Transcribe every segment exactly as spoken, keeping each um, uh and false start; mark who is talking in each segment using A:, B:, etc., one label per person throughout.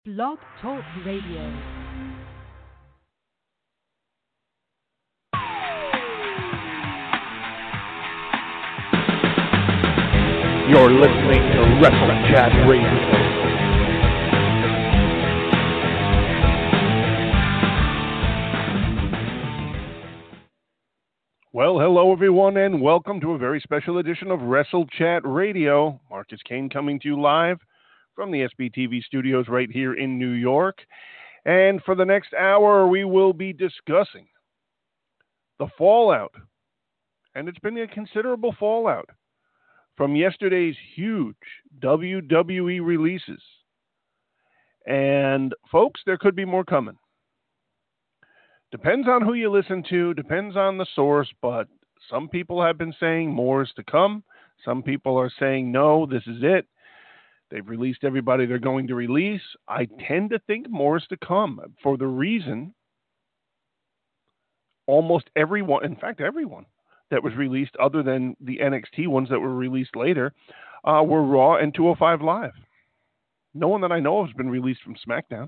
A: Blog Talk Radio.
B: You're listening to Wrestle Chat Radio. Well, hello everyone, and welcome to a very special edition of Wrestle Chat Radio. Marcus Kane coming to you live from the S B T V studios right here in New York. And for the next hour, we will be discussing the fallout, and it's been a considerable fallout, from yesterday's huge W W E releases. And folks, there could be more coming. Depends on who you listen to, depends on the source, but some people have been saying more is to come. Some people are saying, no, this is it. They've released everybody they're going to release. I tend to think more is to come for the reason almost everyone, in fact, everyone that was released other than the N X T ones that were released later, uh, were Raw and two oh five Live. No one that I know has been released from SmackDown.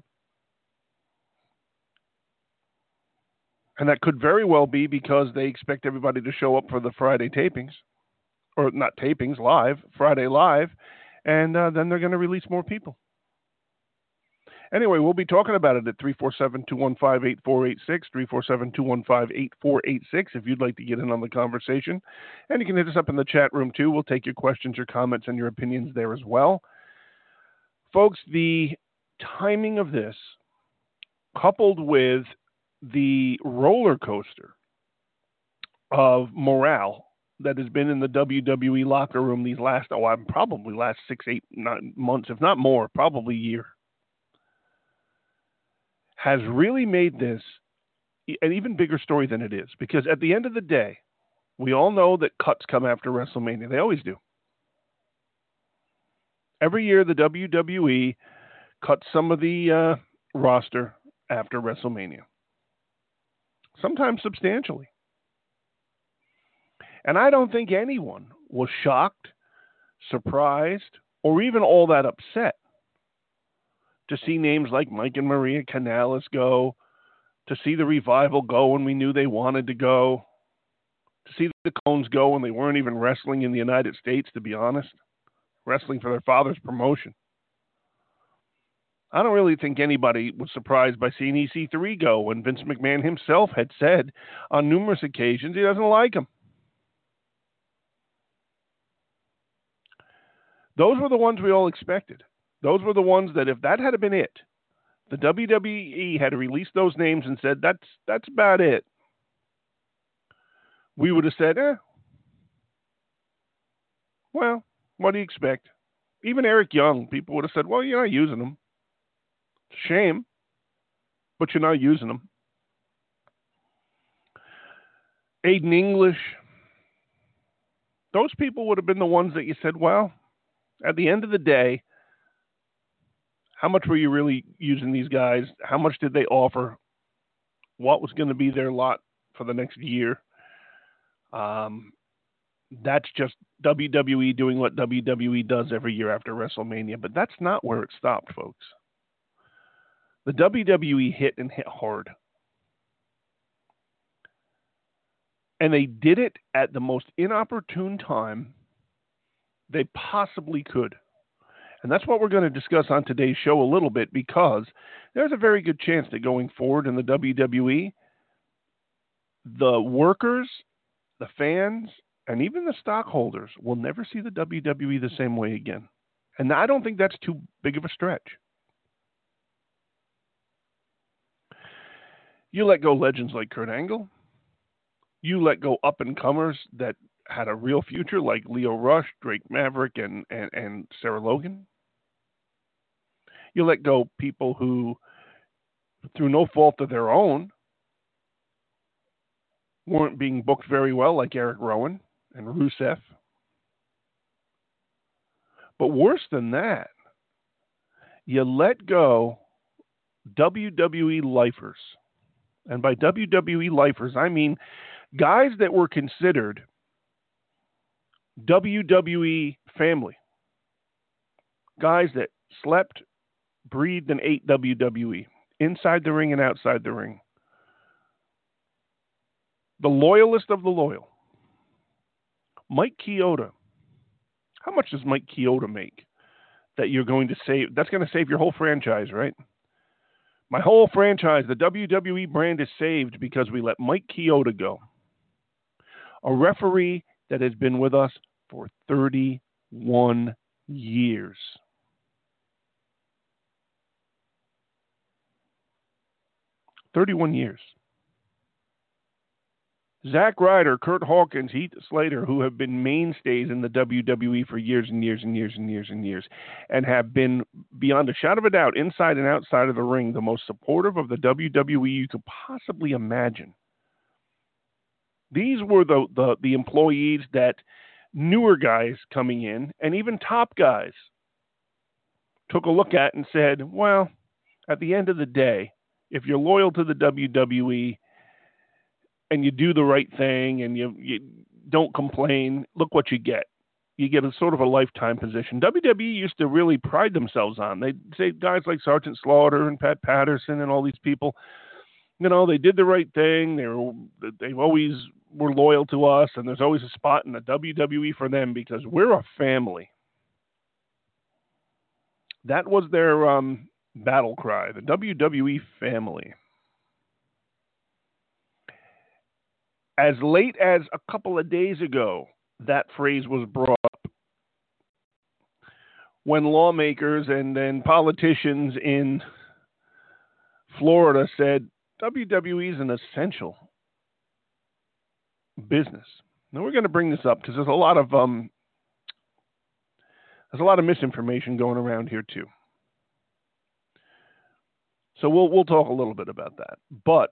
B: And that could very well be because they expect everybody to show up for the Friday tapings, or not tapings, live, Friday live, and uh, then they're going to release more people. Anyway, we'll be talking about it at three four seven, two one five, eight four eight six, three four seven, two one five, eight four eight six if you'd like to get in on the conversation. And you can hit us up in the chat room too. We'll take your questions, your comments, and your opinions there as well. Folks, the timing of this, coupled with the roller coaster of morale that has been in the W W E locker room these last, oh, I'm probably last six, eight, nine months, if not more, probably a year, has really made this an even bigger story than it is. Because at the end of the day, we all know that cuts come after WrestleMania. They always do. Every year, the W W E cuts some of the uh, roster after WrestleMania. Sometimes substantially. And I don't think anyone was shocked, surprised, or even all that upset to see names like Mike and Maria Kanellis go, to see the Revival go when we knew they wanted to go, to see the Cones go when they weren't even wrestling in the United States, to be honest, wrestling for their father's promotion. I don't really think anybody was surprised by seeing E C three go when Vince McMahon himself had said on numerous occasions he doesn't like him. Those were the ones we all expected. Those were the ones that if that had been it, the W W E had released those names and said, that's that's about it. We would have said, eh, well, what do you expect? Even Eric Young, people would have said, well, you're not using them. Shame, but you're not using them. Aiden English, those people would have been the ones that you said, well, at the end of the day, how much were you really using these guys? How much did they offer? What was going to be their lot for the next year? Um, that's just W W E doing what W W E does every year after WrestleMania, but that's not where it stopped, folks. The W W E hit and hit hard. And they did it at the most inopportune time they possibly could. And that's what we're going to discuss on today's show a little bit, because there's a very good chance that going forward in the W W E, the workers, the fans, and even the stockholders will never see the W W E the same way again. And I don't think that's too big of a stretch. You let go legends like Kurt Angle. You let go up-and-comers that had a real future like Leo Rush, Drake Maverick, and, and, and Sarah Logan. You let go people who, through no fault of their own, weren't being booked very well like Eric Rowan and Rusev. But worse than that, you let go W W E lifers. And by W W E lifers, I mean guys that were considered W W E family. Guys that slept, breathed and ate W W E, inside the ring and outside the ring. The loyalist of the loyal, Mike Chioda. How much does Mike Chioda make that you're going to save? That's going to save your whole franchise, right? My whole franchise, the W W E brand, is saved because we let Mike Chioda go. A referee that has been with us for thirty-one years. thirty-one years. Zack Ryder, Kurt Hawkins, Heath Slater, who have been mainstays in the W W E for years and years and years and years and years, and have been, beyond a shadow of a doubt, inside and outside of the ring, the most supportive of the W W E you could possibly imagine. These were the, the, the employees that newer guys coming in, and even top guys, took a look at and said, well, at the end of the day, if you're loyal to the W W E, and you do the right thing and you, you don't complain, look what you get. You get a sort of a lifetime position. W W E used to really pride themselves on. They'd say guys like Sergeant Slaughter and Pat Patterson and all these people, you know, they did the right thing. They were, they've always were loyal to us, and there's always a spot in the W W E for them because we're a family. That was their um, battle cry, the W W E family. As late as a couple of days ago, that phrase was brought up when lawmakers and then politicians in Florida said W W E is an essential business. Now we're going to bring this up because there's a lot of um, there's a lot of misinformation going around here too. So we'll we'll talk a little bit about that, but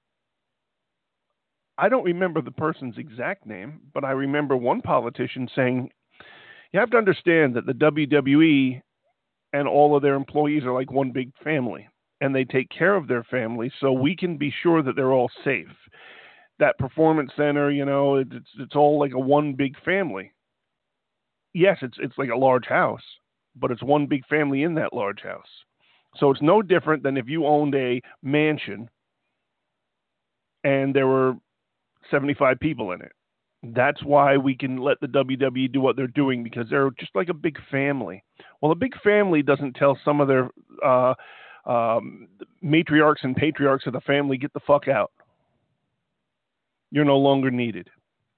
B: I don't remember the person's exact name, but I remember one politician saying, you have to understand that the W W E and all of their employees are like one big family, and they take care of their family so we can be sure that they're all safe. That performance center, you know, it's it's all like a one big family. Yes, it's it's like a large house, but it's one big family in that large house. So it's no different than if you owned a mansion and there were seventy-five people in it. That's why we can let the W W E do what they're doing, because they're just like a big family. Well, a big family doesn't tell some of their uh, um, matriarchs and patriarchs of the family, get the fuck out. You're no longer needed.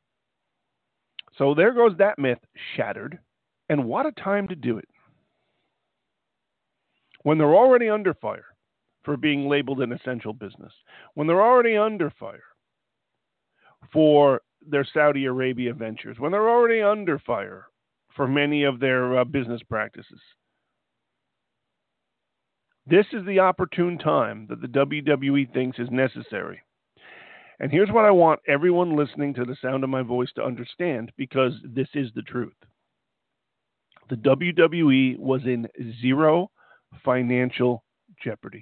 B: So there goes that myth shattered. And what a time to do it. When they're already under fire for being labeled an essential business. When they're already under fire for their Saudi Arabia ventures, when they're already under fire for many of their uh, business practices. This is the opportune time that the W W E thinks is necessary. And here's what I want everyone listening to the sound of my voice to understand, because this is the truth. The W W E was in zero financial jeopardy.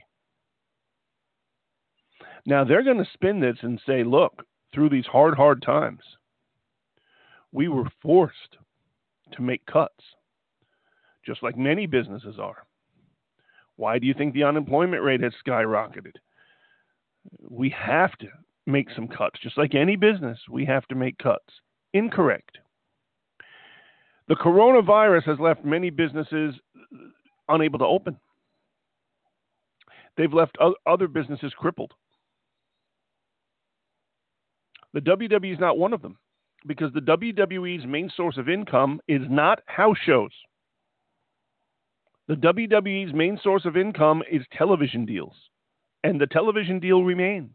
B: Now, they're going to spin this and say, look, through these hard, hard times, we were forced to make cuts, just like many businesses are. Why do you think the unemployment rate has skyrocketed? We have to make some cuts. Just like any business, we have to make cuts. Incorrect. The coronavirus has left many businesses unable to open. They've left other businesses crippled. The W W E is not one of them, because the W W E's main source of income is not house shows. The W W E's main source of income is television deals, and the television deal remains.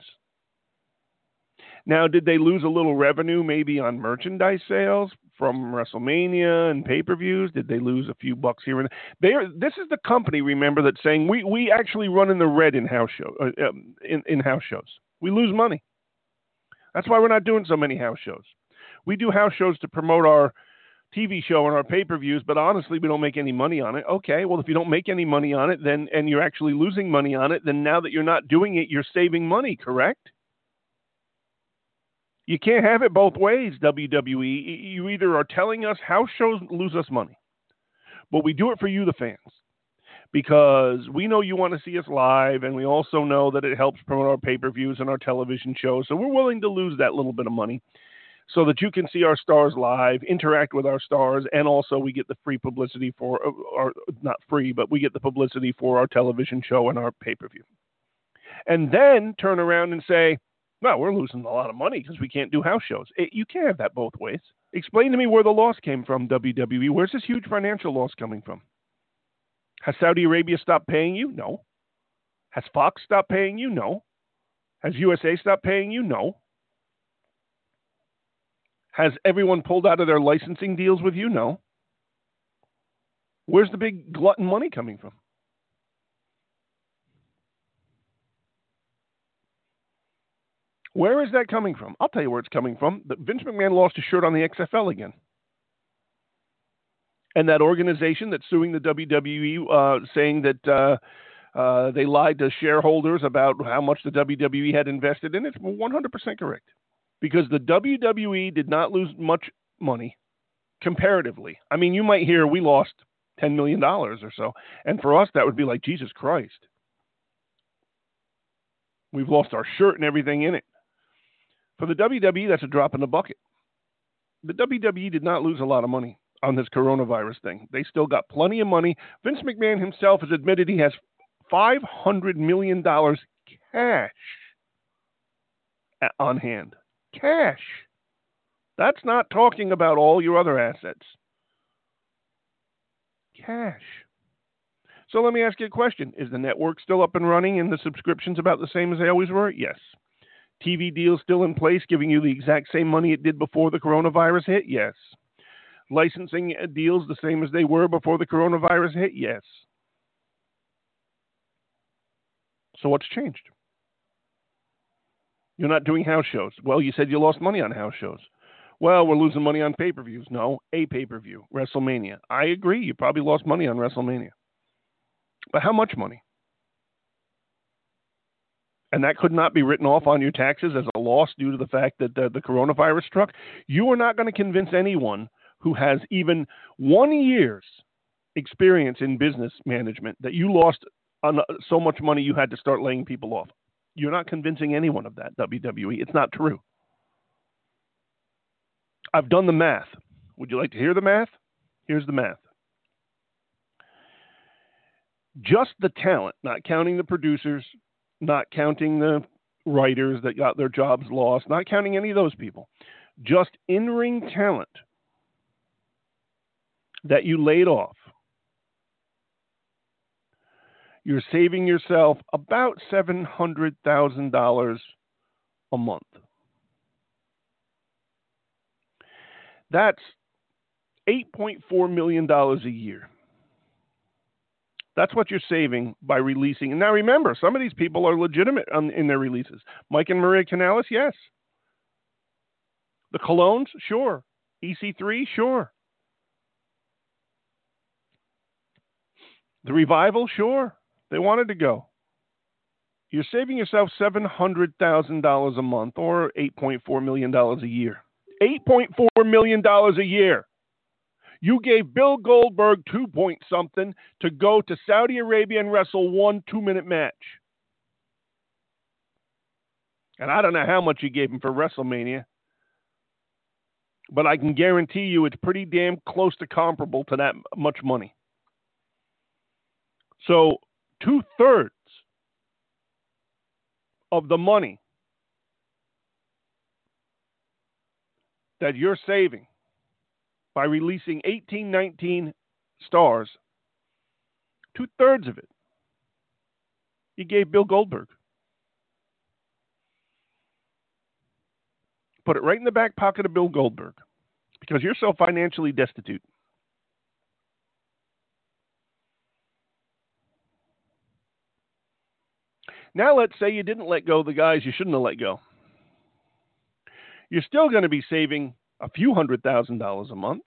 B: Now, did they lose a little revenue maybe on merchandise sales from WrestleMania and pay-per-views? Did they lose a few bucks here and there? They are, this is the company, remember, that's saying we, we actually run in the red in house show uh, um, in, in house shows. We lose money. That's why we're not doing so many house shows. We do house shows to promote our T V show and our pay-per-views, but honestly, we don't make any money on it. Okay, well, if you don't make any money on it, then and you're actually losing money on it, then now that you're not doing it, you're saving money, correct? You can't have it both ways, W W E. You either are telling us house shows lose us money, but we do it for you, the fans. because we know you want to see us live, and we also know that it helps promote our pay-per-views and our television shows. So we're willing to lose that little bit of money so that you can see our stars live, interact with our stars, and also we get the free publicity for, or not free, but we get the publicity for our television show and our pay-per-view. And then turn around and say, well, we're losing a lot of money because we can't do house shows. It, you can't have that both ways. Explain to me where the loss came from, W W E. Where's this huge financial loss coming from? Has Saudi Arabia stopped paying you? No. Has Fox stopped paying you? No. Has U S A stopped paying you? No. Has everyone pulled out of their licensing deals with you? No. Where's the big glutton money coming from? Where is that coming from? I'll tell you where it's coming from. Vince McMahon lost his shirt on the X F L again. And that organization that's suing the W W E, uh, saying that uh, uh, they lied to shareholders about how much the W W E had invested in, it's one hundred percent correct. Because the W W E did not lose much money comparatively. I mean, you might hear we lost ten million dollars or so. And for us, that would be like, Jesus Christ. We've lost our shirt and everything in it. For the W W E, that's a drop in the bucket. The W W E did not lose a lot of money on this coronavirus thing. They still got plenty of money. Vince McMahon himself has admitted he has five hundred million dollars cash on hand. Cash. That's not talking about all your other assets. Cash. So let me ask you a question. Is the network still up and running and the subscriptions about the same as they always were? Yes. T V deals still in place, giving you the exact same money it did before the coronavirus hit? Yes. Licensing deals the same as they were before the coronavirus hit? Yes. So what's changed? You're not doing house shows. Well, you said you lost money on house shows. Well, we're losing money on pay-per-views. No, a pay-per-view, WrestleMania. I agree. You probably lost money on WrestleMania. But how much money? And that could not be written off on your taxes as a loss due to the fact that the, the coronavirus struck. You are not going to convince anyone who has even one year's experience in business management that you lost on so much money you had to start laying people off. You're not convincing anyone of that, W W E. It's not true. I've done the math. Would you like to hear the math? Here's the math. Just the talent, not counting the producers, not counting the writers that got their jobs lost, not counting any of those people. Just in-ring talent that you laid off. You're saving yourself about seven hundred thousand dollars a month. That's eight point four million dollars a year. That's what you're saving by releasing. And now remember, some of these people are legitimate on, in their releases. Mike and Maria Kanellis, yes. The Colognes, sure. E C three, sure. The Revival, sure. They wanted to go. You're saving yourself seven hundred thousand dollars a month or eight point four million dollars a year. eight point four million dollars a year. You gave Bill Goldberg two point something to go to Saudi Arabia and wrestle one two-minute match. And I don't know how much you gave him for WrestleMania, but I can guarantee you it's pretty damn close to comparable to that much money. So two-thirds of the money that you're saving by releasing eighteen, nineteen stars, two-thirds of it, you gave Bill Goldberg. Put it right in the back pocket of Bill Goldberg because you're so financially destitute. Now let's say you didn't let go the guys you shouldn't have let go. You're still going to be saving a few hundred thousand dollars a month.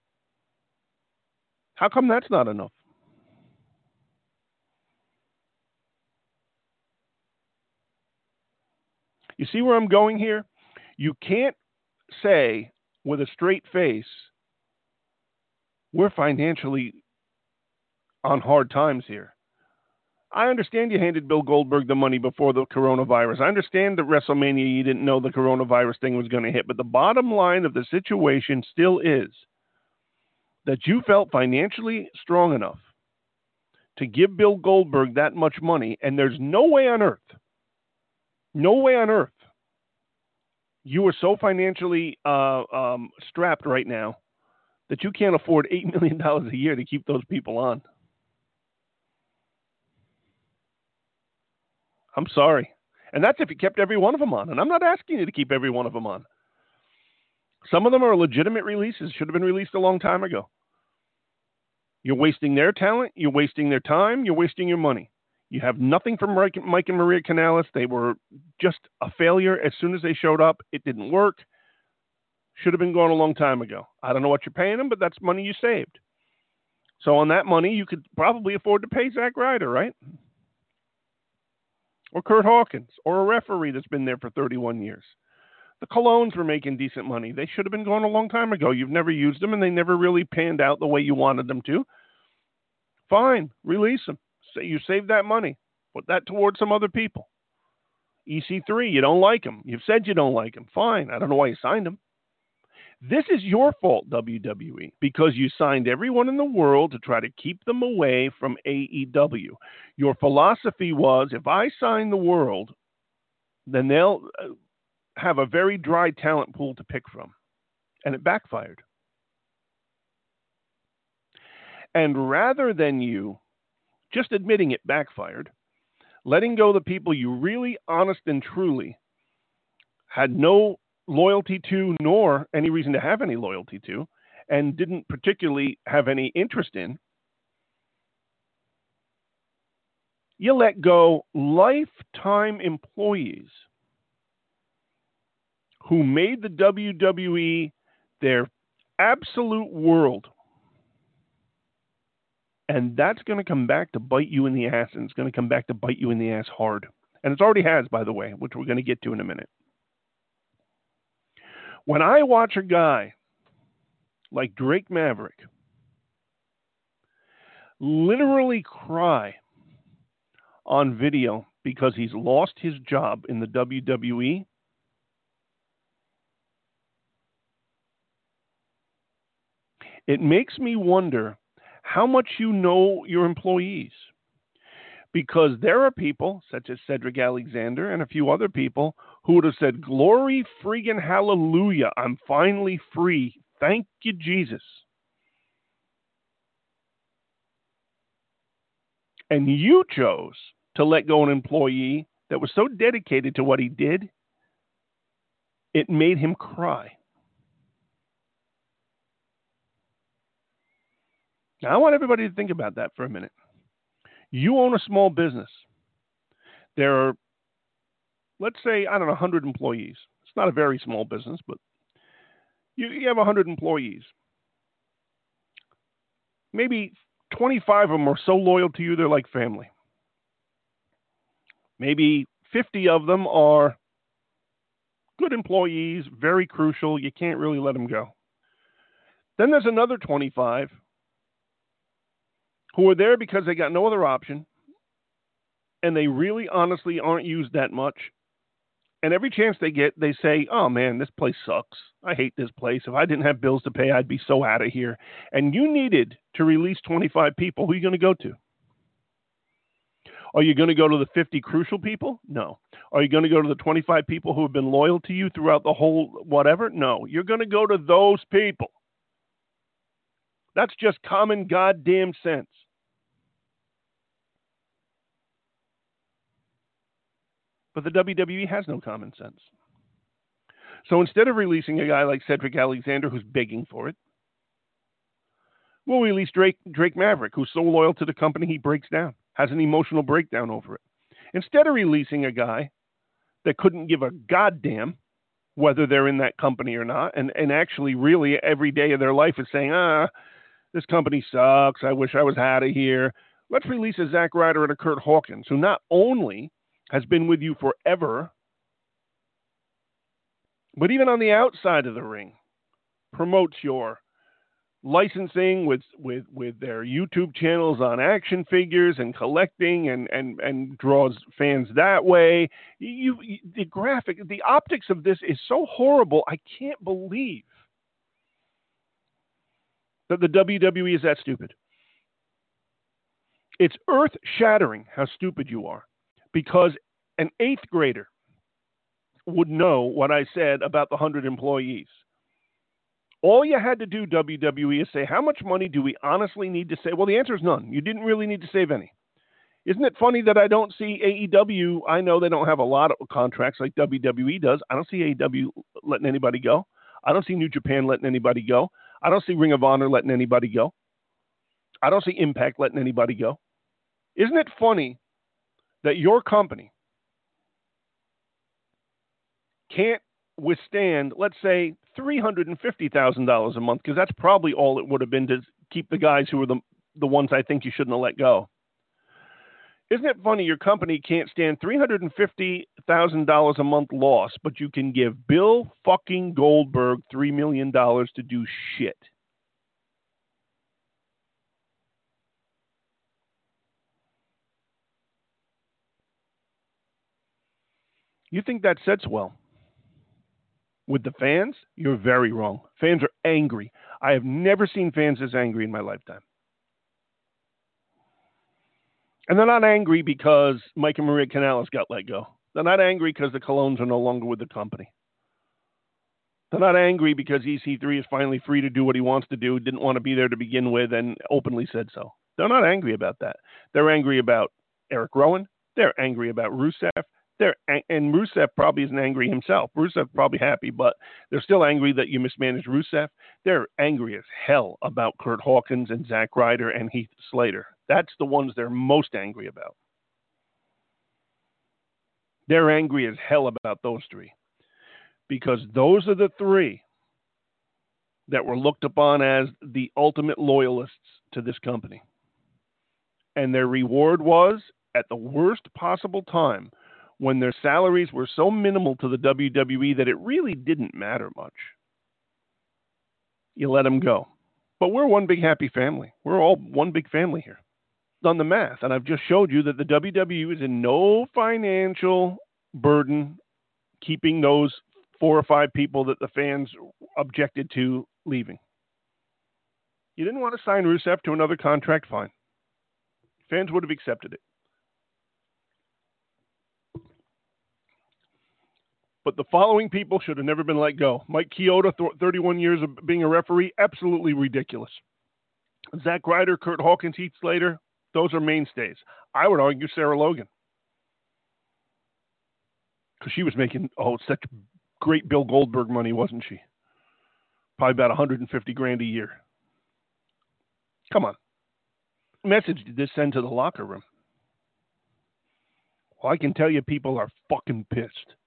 B: How come that's not enough? You see where I'm going here? You can't say with a straight face, we're financially on hard times here. I understand you handed Bill Goldberg the money before the coronavirus. I understand that WrestleMania you didn't know the coronavirus thing was going to hit. But the bottom line of the situation still is that you felt financially strong enough to give Bill Goldberg that much money, and there's no way on earth, no way on earth, you are so financially uh, um, strapped right now that you can't afford eight million dollars a year to keep those people on. I'm sorry. And that's if you kept every one of them on. And I'm not asking you to keep every one of them on. Some of them are legitimate releases, should have been released a long time ago. You're wasting their talent. You're wasting their time. You're wasting your money. You have nothing from Mike, Mike and Maria Kanellis. They were just a failure. As soon as they showed up, it didn't work. Should have been gone a long time ago. I don't know what you're paying them, but that's money you saved. So on that money, you could probably afford to pay Zack Ryder, right? Or Kurt Hawkins, or a referee that's been there for thirty-one years. The Colognes were making decent money. They should have been gone a long time ago. You've never used them, and they never really panned out the way you wanted them to. Fine, release them. Say you saved that money. Put that towards some other people. E C three, you don't like them. You've said you don't like them. Fine, I don't know why you signed them. This is your fault, W W E, because you signed everyone in the world to try to keep them away from A E W. Your philosophy was, if I sign the world, then they'll have a very dry talent pool to pick from. And it backfired. And rather than you just admitting it backfired, letting go the people you really, honest and truly had no loyalty to, nor any reason to have any loyalty to, and didn't particularly have any interest in, you let go lifetime employees who made the W W E their absolute world. And that's going to come back to bite you in the ass, and it's going to come back to bite you in the ass hard. And it already has, by the way, which we're going to get to in a minute. When I watch a guy like Drake Maverick literally cry on video because he's lost his job in the W W E, it makes me wonder how much you know your employees. Because there are people, such as Cedric Alexander and a few other people, who would have said, glory friggin' hallelujah, I'm finally free. Thank you, Jesus. And you chose to let go an employee that was so dedicated to what he did, it made him cry. Now, I want everybody to think about that for a minute. You own a small business. There are, let's say, I don't know, one hundred employees. It's not a very small business, but you, you have one hundred employees. Maybe twenty-five of them are so loyal to you, they're like family. Maybe fifty of them are good employees, very crucial. You can't really let them go. Then there's another twenty-five who are there because they got no other option, and they really honestly aren't used that much. And every chance they get, they say, oh man, this place sucks. I hate this place. If I didn't have bills to pay, I'd be so out of here. And you needed to release twenty-five people. Who are you going to go to? Are you going to go to the fifty crucial people? No. Are you going to go to the twenty-five people who have been loyal to you throughout the whole whatever? No. You're going to go to those people. That's just common goddamn sense. But the W W E has no common sense. So instead of releasing a guy like Cedric Alexander, who's begging for it, we'll release Drake, Drake Maverick, who's so loyal to the company he breaks down, has an emotional breakdown over it. Instead of releasing a guy that couldn't give a goddamn whether they're in that company or not, and, and actually really every day of their life is saying, ah, this company sucks, I wish I was out of here. Let's release a Zack Ryder and a Kurt Hawkins, who not only has been with you forever, but even on the outside of the ring, promotes your licensing with, with, with their YouTube channels on action figures and collecting and, and, and draws fans that way. You, you, the graphic, the optics of this is so horrible. I can't believe that the W W E is that stupid. It's earth-shattering how stupid you are, because an eighth grader would know what I said about the one hundred employees. All you had to do, W W E, is say, how much money do we honestly need to save? Well, the answer is none. You didn't really need to save any. Isn't it funny that I don't see A E W? I know they don't have a lot of contracts like W W E does. I don't see A E W letting anybody go. I don't see New Japan letting anybody go. I don't see Ring of Honor letting anybody go. I don't see Impact letting anybody go. Isn't it funny that your company can't withstand, let's say, three hundred fifty thousand dollars a month, because that's probably all it would have been to keep the guys who are the, the ones I think you shouldn't have let go. Isn't it funny your company can't stand three hundred fifty thousand dollars a month loss, but you can give Bill fucking Goldberg three million dollars to do shit? You think that sets well with the fans? You're very wrong. Fans are angry. I have never seen fans this angry in my lifetime. And they're not angry because Mike and Maria Kanellis got let go. They're not angry because the Colognes are no longer with the company. They're not angry because E C three is finally free to do what he wants to do, didn't want to be there to begin with, and openly said so. They're not angry about that. They're angry about Eric Rowan. They're angry about Rusev. They're, and Rusev probably isn't angry himself. Rusev's probably happy, but they're still angry that you mismanaged Rusev. They're angry as hell about Kurt Hawkins and Zack Ryder and Heath Slater. That's the ones they're most angry about. They're angry as hell about those three, because those are the three that were looked upon as the ultimate loyalists to this company. And their reward was, at the worst possible time, when their salaries were so minimal to the W W E that it really didn't matter much, you let them go. But we're one big happy family. We're all one big family here. Done the math, and I've just showed you that the W W E is in no financial burden keeping those four or five people that the fans objected to leaving. You didn't want to sign Rusev to another contract, fine. Fans would have accepted it. But the following people should have never been let go. Mike Chioda, thirty-one years of being a referee, absolutely ridiculous. Zack Ryder, Kurt Hawkins, Heath Slater, those are mainstays. I would argue Sarah Logan, because she was making, oh, such great Bill Goldberg money, wasn't she? Probably about one hundred fifty grand a year. Come on. What message did this send to the locker room? Well, I can tell you people are fucking pissed.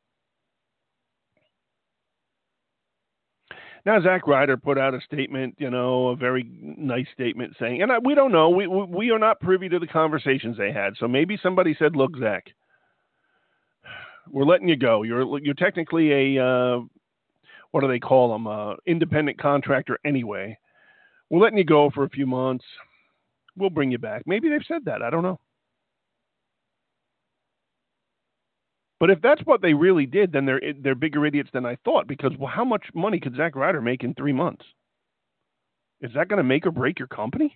B: Now, Zack Ryder put out a statement, you know, a very nice statement saying, and I, we don't know, we, we we are not privy to the conversations they had. So maybe somebody said, look, Zack, we're letting you go. You're you're technically a, uh, what do they call them, uh, independent contractor anyway. We're letting you go for a few months. We'll bring you back. Maybe they've said that. I don't know. But if that's what they really did, then they're they're bigger idiots than I thought, because well, how much money could Zack Ryder make in three months? Is that going to make or break your company?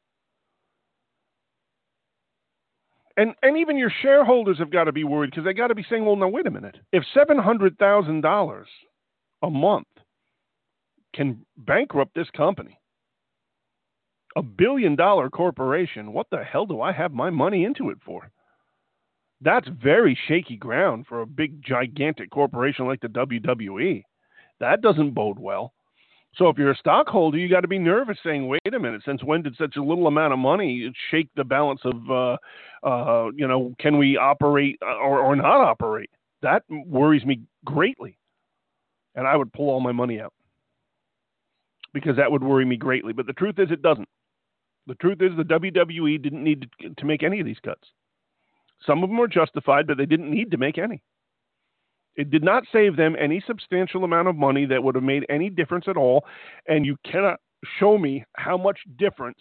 B: And and even your shareholders have got to be worried, because they got to be saying, well, now, wait a minute. If seven hundred thousand dollars a month can bankrupt this company, a billion-dollar corporation, what the hell do I have my money into it for? That's very shaky ground for a big, gigantic corporation like the W W E. That doesn't bode well. So if you're a stockholder, you got to be nervous, saying, wait a minute, since when did such a little amount of money shake the balance of, uh, uh, you know, can we operate or, or not operate? That worries me greatly. And I would pull all my money out, because that would worry me greatly. But the truth is, it doesn't. The truth is, the W W E didn't need to, to make any of these cuts. Some of them were justified, but they didn't need to make any. It did not save them any substantial amount of money that would have made any difference at all. And you cannot show me how much difference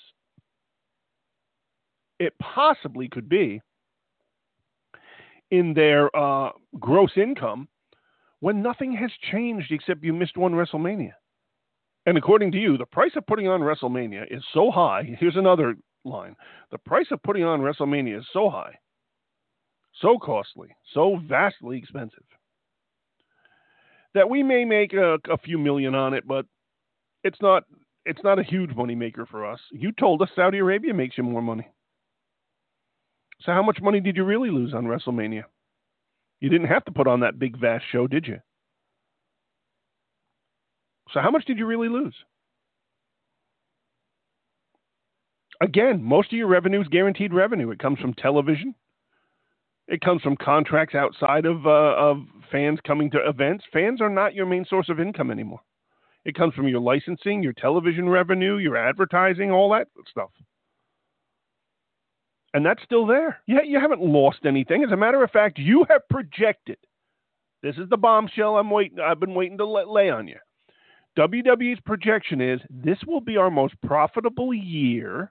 B: it possibly could be in their uh, gross income when nothing has changed except you missed one WrestleMania. And according to you, the price of putting on WrestleMania is so high. Here's another line. The price of putting on WrestleMania is so high, so costly, so vastly expensive, that we may make a, a few million on it, but it's not it's not a huge money maker for us. You told us Saudi Arabia makes you more money. So how much money did you really lose on WrestleMania? You didn't have to put on that big, vast show, did you? So how much did you really lose? Again, most of your revenue is guaranteed revenue. It comes from television. It comes from contracts outside of uh, of fans coming to events. Fans are not your main source of income anymore. It comes from your licensing, your television revenue, your advertising, all that stuff. And that's still there. Yeah, you haven't lost anything. As a matter of fact, you have projected. This is the bombshell I'm waiting. I've been waiting to lay on you. W W E's projection is this will be our most profitable year.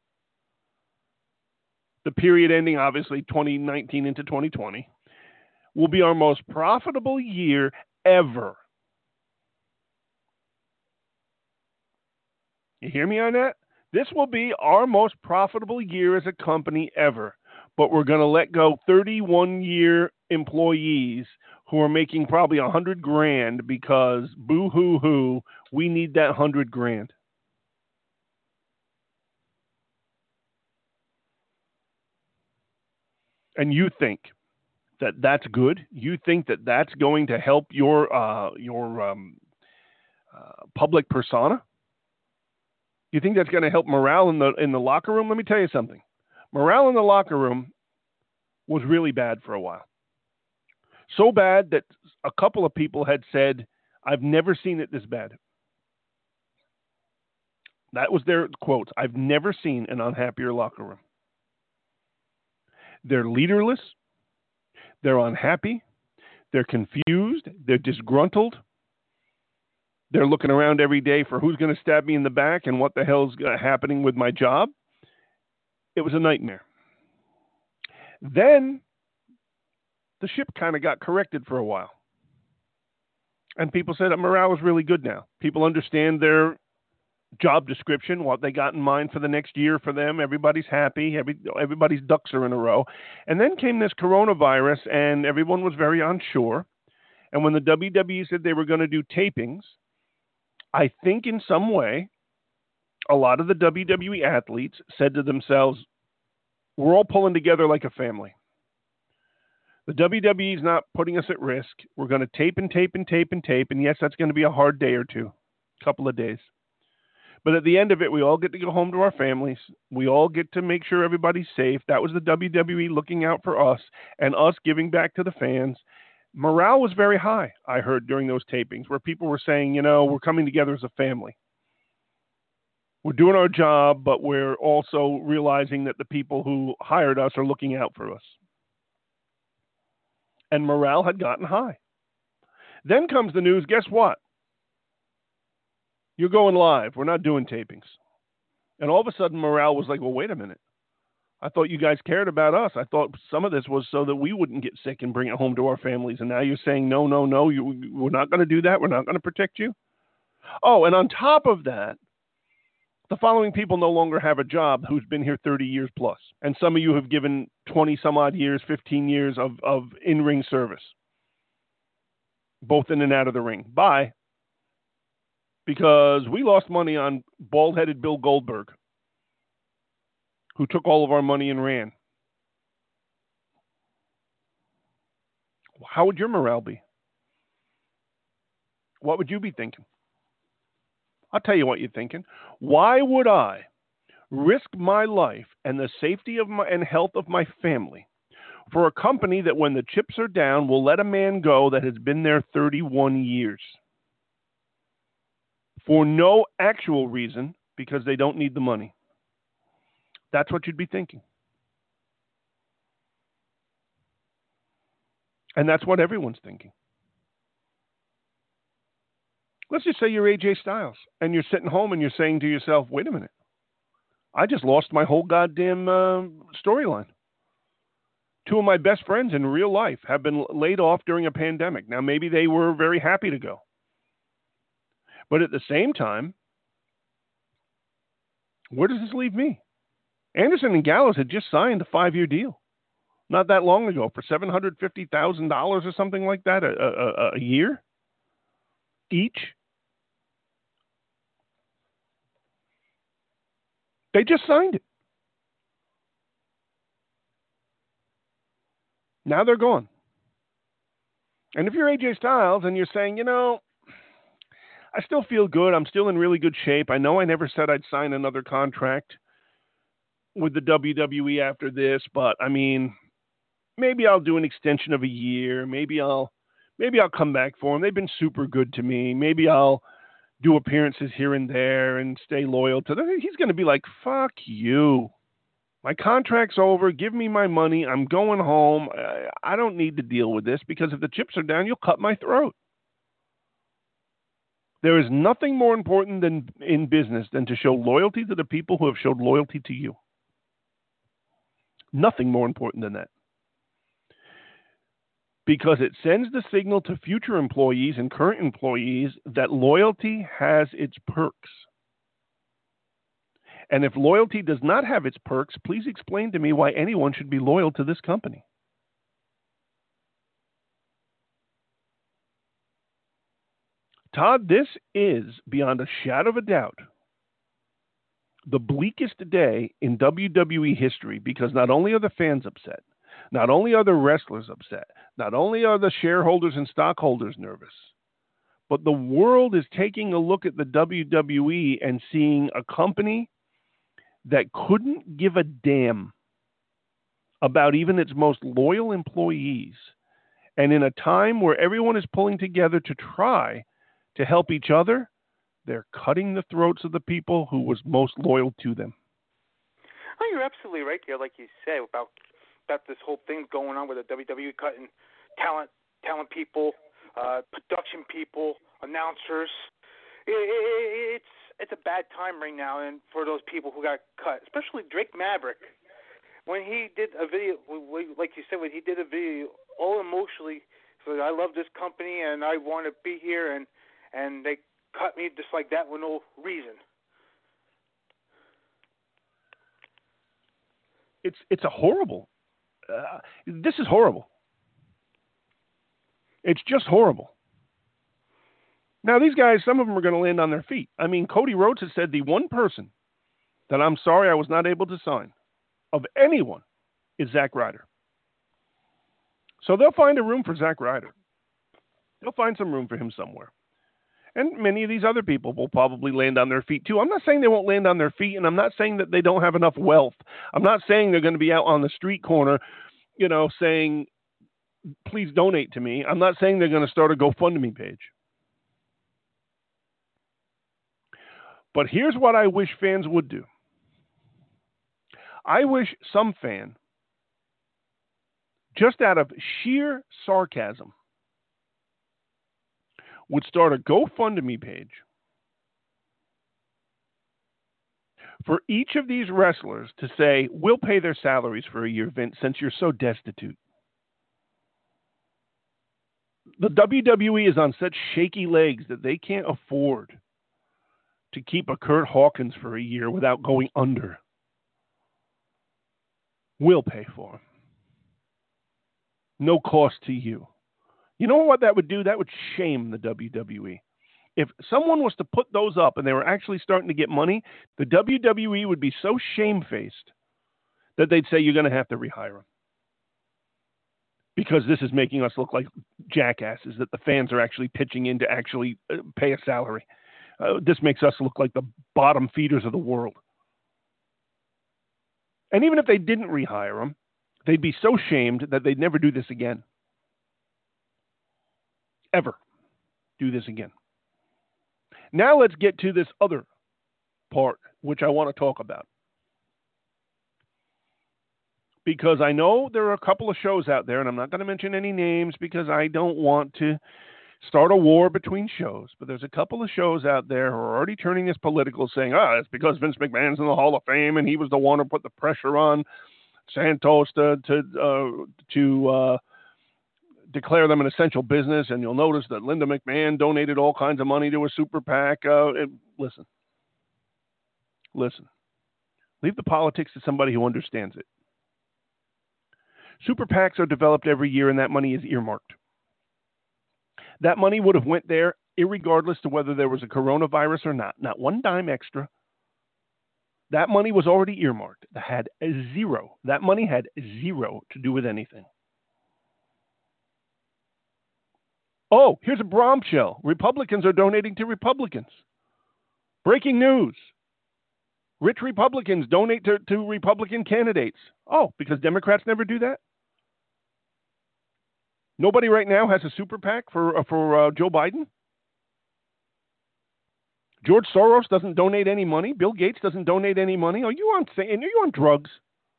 B: The period ending, obviously, twenty nineteen into twenty twenty, will be our most profitable year ever. You hear me on that? This will be our most profitable year as a company ever. But we're going to let go thirty-one-year employees who are making probably one hundred grand because, boo-hoo-hoo, we need that one hundred grand. And you think that that's good? You think that that's going to help your uh, your um, uh, public persona? You think that's going to help morale in the in the locker room? Let me tell you something. Morale in the locker room was really bad for a while. So bad that a couple of people had said, "I've never seen it this bad." That was their quotes. I've never seen an unhappier locker room. They're leaderless. They're unhappy. They're confused. They're disgruntled. They're looking around every day for who's going to stab me in the back and what the hell's happening with my job. It was a nightmare. Then the ship kind of got corrected for a while. And people said that morale is really good now. People understand their job description, what they got in mind for the next year for them. Everybody's happy. Every, everybody's ducks are in a row. And then came this coronavirus, and everyone was very unsure. And when the W W E said they were going to do tapings, I think in some way, a lot of the W W E athletes said to themselves, we're all pulling together like a family. The W W E is not putting us at risk. We're going to tape and tape and tape and tape. And yes, that's going to be a hard day or two, a couple of days. But at the end of it, we all get to go home to our families. We all get to make sure everybody's safe. That was the W W E looking out for us and us giving back to the fans. Morale was very high, I heard, during those tapings, where people were saying, you know, we're coming together as a family. We're doing our job, but we're also realizing that the people who hired us are looking out for us. And morale had gotten high. Then comes the news, guess what? You're going live. We're not doing tapings. And all of a sudden, morale was like, well, wait a minute. I thought you guys cared about us. I thought some of this was so that we wouldn't get sick and bring it home to our families. And now you're saying, no, no, no, you, we're not going to do that. We're not going to protect you. Oh, and on top of that, the following people no longer have a job who's been here thirty years plus. And some of you have given twenty some odd years, fifteen years of, of in-ring service, both in and out of the ring. Bye. Because we lost money on bald-headed Bill Goldberg, who took all of our money and ran. How would your morale be? What would you be thinking? I'll tell you what you're thinking. Why would I risk my life and the safety of my and health of my family for a company that when the chips are down will let a man go that has been there thirty-one years? For no actual reason, because they don't need the money. That's what you'd be thinking. And that's what everyone's thinking. Let's just say you're A J Styles and you're sitting home and you're saying to yourself, wait a minute, I just lost my whole goddamn uh, storyline. Two of my best friends in real life have been laid off during a pandemic. Now, maybe they were very happy to go. But at the same time, where does this leave me? Anderson and Gallows had just signed a five-year deal not that long ago for seven hundred fifty thousand dollars or something like that a, a, a year each. They just signed it. Now they're gone. And if you're A J Styles and you're saying, you know, I still feel good. I'm still in really good shape. I know I never said I'd sign another contract with the W W E after this, but I mean, maybe I'll do an extension of a year. Maybe I'll, maybe I'll come back for them. They've been super good to me. Maybe I'll do appearances here and there and stay loyal to them. He's going to be like, fuck you. My contract's over. Give me my money. I'm going home. I don't need to deal with this because if the chips are down, you'll cut my throat. There is nothing more important than in business than to show loyalty to the people who have showed loyalty to you. Nothing more important than that. Because it sends the signal to future employees and current employees that loyalty has its perks. And if loyalty does not have its perks, please explain to me why anyone should be loyal to this company. Todd, this is, beyond a shadow of a doubt, the bleakest day in W W E history because not only are the fans upset, not only are the wrestlers upset, not only are the shareholders and stockholders nervous, but the world is taking a look at the W W E and seeing a company that couldn't give a damn about even its most loyal employees. And in a time where everyone is pulling together to try to help each other, they're cutting the throats of the people who was most loyal to them.
C: Oh, you're absolutely right there, like you said, about about this whole thing going on with the W W E cutting talent, talent people, uh, production people, announcers. It, it, it's it's a bad time right now, and for those people who got cut, especially Drake Maverick, when he did a video, like you said, when he did a video, all emotionally, so I love this company and I want to be here, and and they cut me just like that with no reason.
B: It's it's a horrible. Uh, this is horrible. It's just horrible. Now, these guys, some of them are going to land on their feet. I mean, Cody Rhodes has said the one person that I'm sorry I was not able to sign of anyone is Zack Ryder. So they'll find a room for Zack Ryder. They'll find some room for him somewhere. And many of these other people will probably land on their feet too. I'm not saying they won't land on their feet, and I'm not saying that they don't have enough wealth. I'm not saying they're going to be out on the street corner, you know, saying, please donate to me. I'm not saying they're going to start a GoFundMe page. But here's what I wish fans would do. I wish some fan, just out of sheer sarcasm, would start a GoFundMe page for each of these wrestlers to say, we'll pay their salaries for a year, Vince, since you're so destitute. The W W E is on such shaky legs that they can't afford to keep a Kurt Hawkins for a year without going under. We'll pay for him. No cost to you. You know what that would do? That would shame the W W E. If someone was to put those up and they were actually starting to get money, the W W E would be so shamefaced that they'd say, you're going to have to rehire them. Because this is making us look like jackasses, that the fans are actually pitching in to actually pay a salary. Uh, this makes us look like the bottom feeders of the world. And even if they didn't rehire them, they'd be so shamed that they'd never do this again. Ever do this again. Now let's get to this other part, which I want to talk about. Because I know there are a couple of shows out there, and I'm not going to mention any names because I don't want to start a war between shows, but there's a couple of shows out there who are already turning this political, saying, ah, it's because Vince McMahon's in the Hall of Fame and he was the one who put the pressure on Santos to to uh, to uh, declare them an essential business. And you'll notice that Linda McMahon donated all kinds of money to a super PAC. Uh, and listen, listen, leave the politics to somebody who understands it. Super PACs are developed every year, and that money is earmarked. That money would have went there irregardless to whether there was a coronavirus or not. Not one dime extra. That money was already earmarked. That had a zero. That money had zero to do with anything. Oh, here's a bombshell. Republicans are donating to Republicans. Breaking news. Rich Republicans donate to, to Republican candidates. Oh, because Democrats never do that? Nobody right now has a super PAC for, uh, for uh, Joe Biden? George Soros doesn't donate any money. Bill Gates doesn't donate any money. Are you on are you on drugs?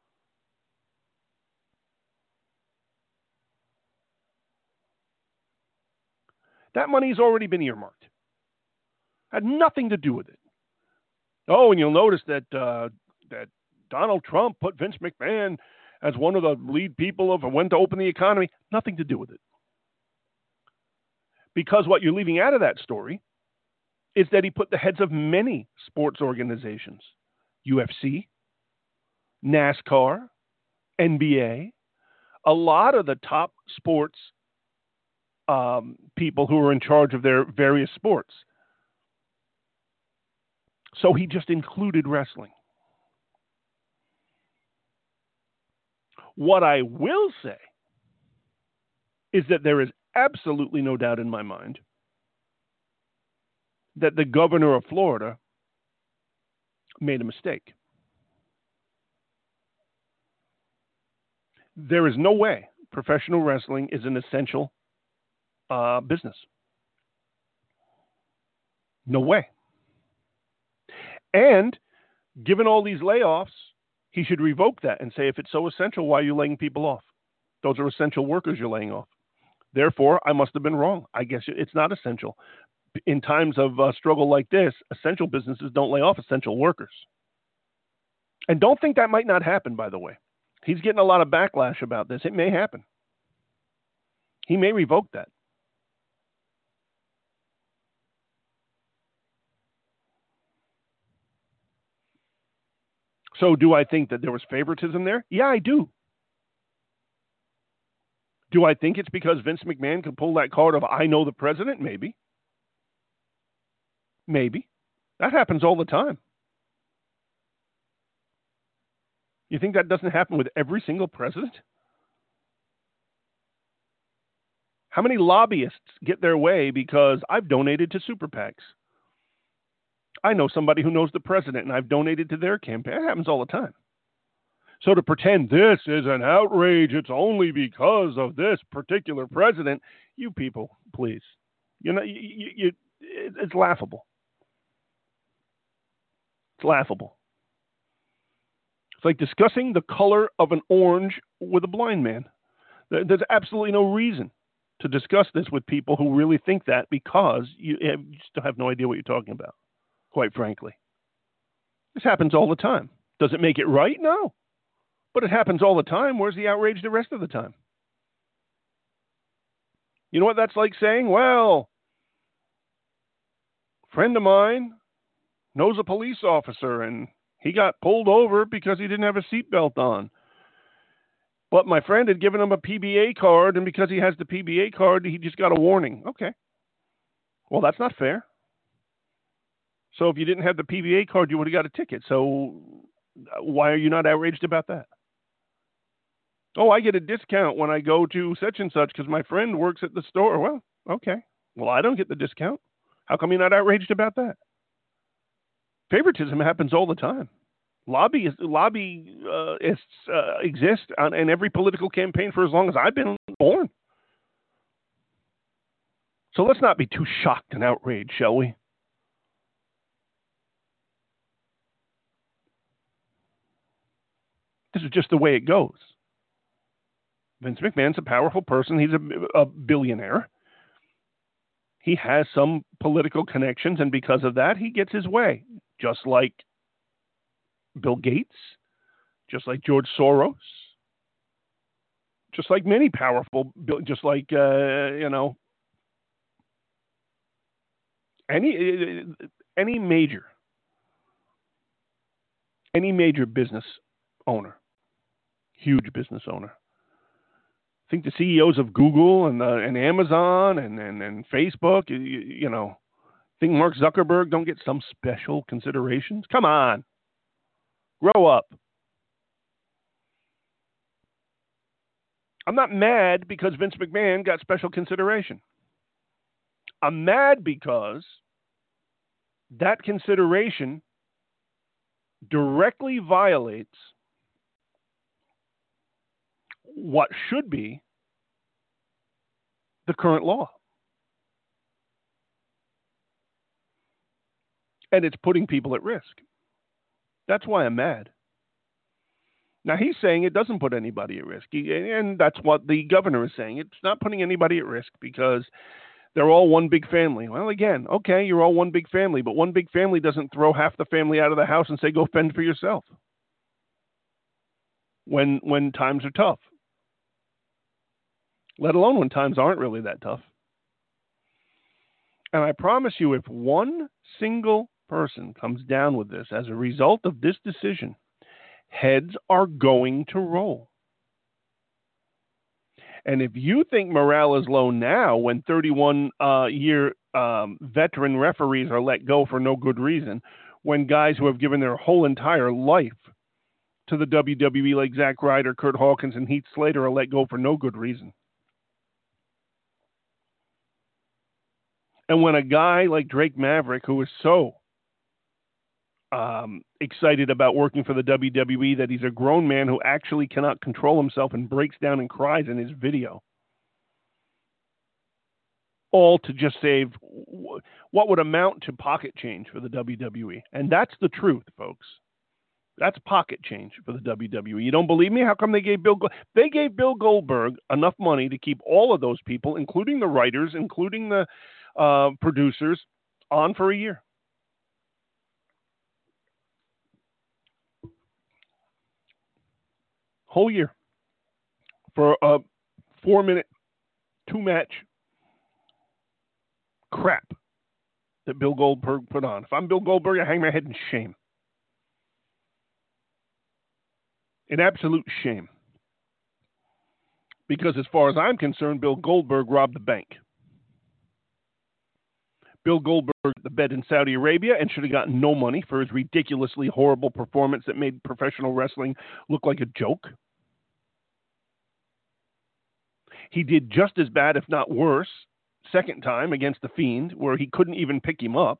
B: That money's already been earmarked. Had nothing to do with it. Oh, and you'll notice that uh, that Donald Trump put Vince McMahon as one of the lead people of when to open the economy. Nothing to do with it. Because what you're leaving out of that story is that he put the heads of many sports organizations, U F C, NASCAR, N B A, a lot of the top sports um, people who are in charge of their various sports. So he just included wrestling. What I will say is that there is absolutely no doubt in my mind that the governor of Florida made a mistake. There is no way professional wrestling is an essential uh, business. No way. And given all these layoffs, he should revoke that and say, if it's so essential, why are you laying people off? Those are essential workers you're laying off. Therefore, I must have been wrong. I guess it's not essential. In times of uh, struggle like this, essential businesses don't lay off essential workers. And don't think that might not happen, by the way. He's getting a lot of backlash about this. It may happen. He may revoke that. So do I think that there was favoritism there? Yeah, I do. Do I think it's because Vince McMahon could pull that card of, I know the president? Maybe. Maybe. That happens all the time. You think that doesn't happen with every single president? How many lobbyists get their way because I've donated to super PACs? I know somebody who knows the president and I've donated to their campaign. It happens all the time. So to pretend this is an outrage, it's only because of this particular president, you people, please. You know, you, you, you, it's laughable. It's laughable. It's like discussing the color of an orange with a blind man. There's absolutely no reason to discuss this with people who really think that, because you, have, you just have no idea what you're talking about, quite frankly. This happens all the time. Does it make it right? No. But it happens all the time. Where's the outrage the rest of the time? You know what that's like saying? Well, a friend of mine knows a police officer and he got pulled over because he didn't have a seatbelt on. But my friend had given him a P B A card, and because he has the P B A card, he just got a warning. Okay. Well, that's not fair. So if you didn't have the P B A card, you would have got a ticket. So why are you not outraged about that? Oh, I get a discount when I go to such and such because my friend works at the store. Well, okay. Well, I don't get the discount. How come you're not outraged about that? Favoritism happens all the time. Lobbyists, lobbyists uh, exist on, in every political campaign for as long as I've been born. So let's not be too shocked and outraged, shall we? This is just the way it goes. Vince McMahon's a powerful person. He's a, a billionaire. he has some political connections, and because of that, he gets his way, just like Bill Gates, just like George Soros, just like many powerful, just like, uh, you know, any any major, any major business owner, huge business owner. I think the C E Os of Google and uh, and Amazon and, and, and Facebook, you, you know, think Mark Zuckerberg don't get some special considerations? Come on. Grow up. I'm not mad because Vince McMahon got special consideration. I'm mad because that consideration directly violates what should be the current law. And it's putting people at risk. That's why I'm mad. Now, he's saying it doesn't put anybody at risk. He, and that's what the governor is saying. It's not putting anybody at risk because they're all one big family. Well, again, okay, you're all one big family, but one big family doesn't throw half the family out of the house and say, go fend for yourself when when times are tough. Let alone when times aren't really that tough. And I promise you, if one single person comes down with this as a result of this decision, heads are going to roll. And if you think morale is low now when thirty-one-year uh, um, veteran referees are let go for no good reason, when guys who have given their whole entire life to the W W E like Zack Ryder, Kurt Hawkins, and Heath Slater are let go for no good reason, and when a guy like Drake Maverick, who is so um, excited about working for the W W E that he's a grown man who actually cannot control himself and breaks down and cries in his video, all to just save what would amount to pocket change for the W W E. And that's the truth, folks. That's pocket change for the W W E. You don't believe me? How come they gave Bill Go- they gave Bill Goldberg enough money to keep all of those people, including the writers, including the uh, producers, on for a year? Whole year for a four-minute, two-match crap that Bill Goldberg put on. If I'm Bill Goldberg, I hang my head in shame. In absolute shame. Because as far as I'm concerned, Bill Goldberg robbed the bank. Bill Goldberg the bed in Saudi Arabia and should have gotten no money for his ridiculously horrible performance that made professional wrestling look like a joke. He did just as bad, if not worse, second time against The Fiend, where he couldn't even pick him up.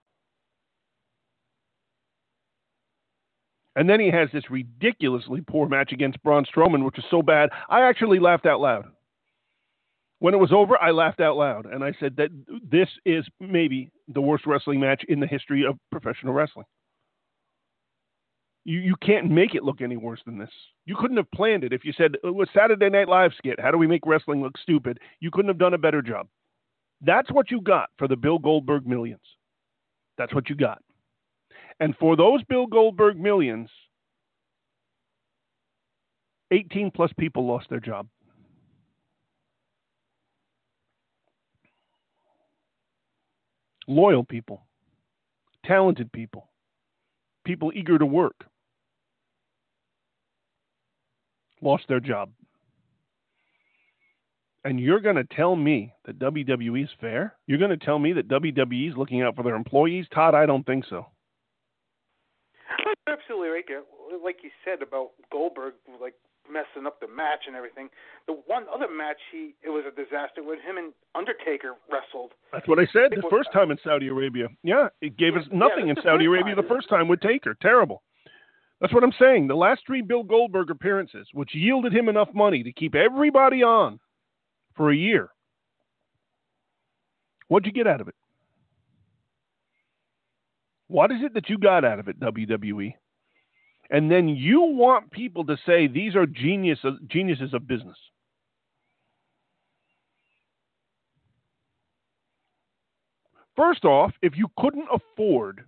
B: And then he has this ridiculously poor match against Braun Strowman, which is so bad, I actually laughed out loud. When it was over, I laughed out loud. And I said that this is maybe the worst wrestling match in the history of professional wrestling. You you can't make it look any worse than this. You couldn't have planned it. If you said, it was Saturday Night Live skit, how do we make wrestling look stupid? You couldn't have done a better job. That's what you got for the Bill Goldberg millions. That's what you got. And for those Bill Goldberg millions, eighteen plus people lost their job. Loyal people, talented people, people eager to work, lost their job. And you're going to tell me that W W E is fair? You're going to tell me that W W E is looking out for their employees? Todd, I don't think so.
C: You're absolutely right there. Like you said about Goldberg, like messing up the match and everything. The one other match, he it was a disaster when him and Undertaker wrestled.
B: That's what I said the first time in Saudi Arabia. Yeah, it gave us nothing
C: yeah,
B: in Saudi Arabia the first time with Taker. Terrible. That's what I'm saying. The last three Bill Goldberg appearances, which yielded him enough money to keep everybody on for a year. What'd you get out of it? What is it that you got out of it, W W E? And then you want people to say these are genius, geniuses of business. First off, if you couldn't afford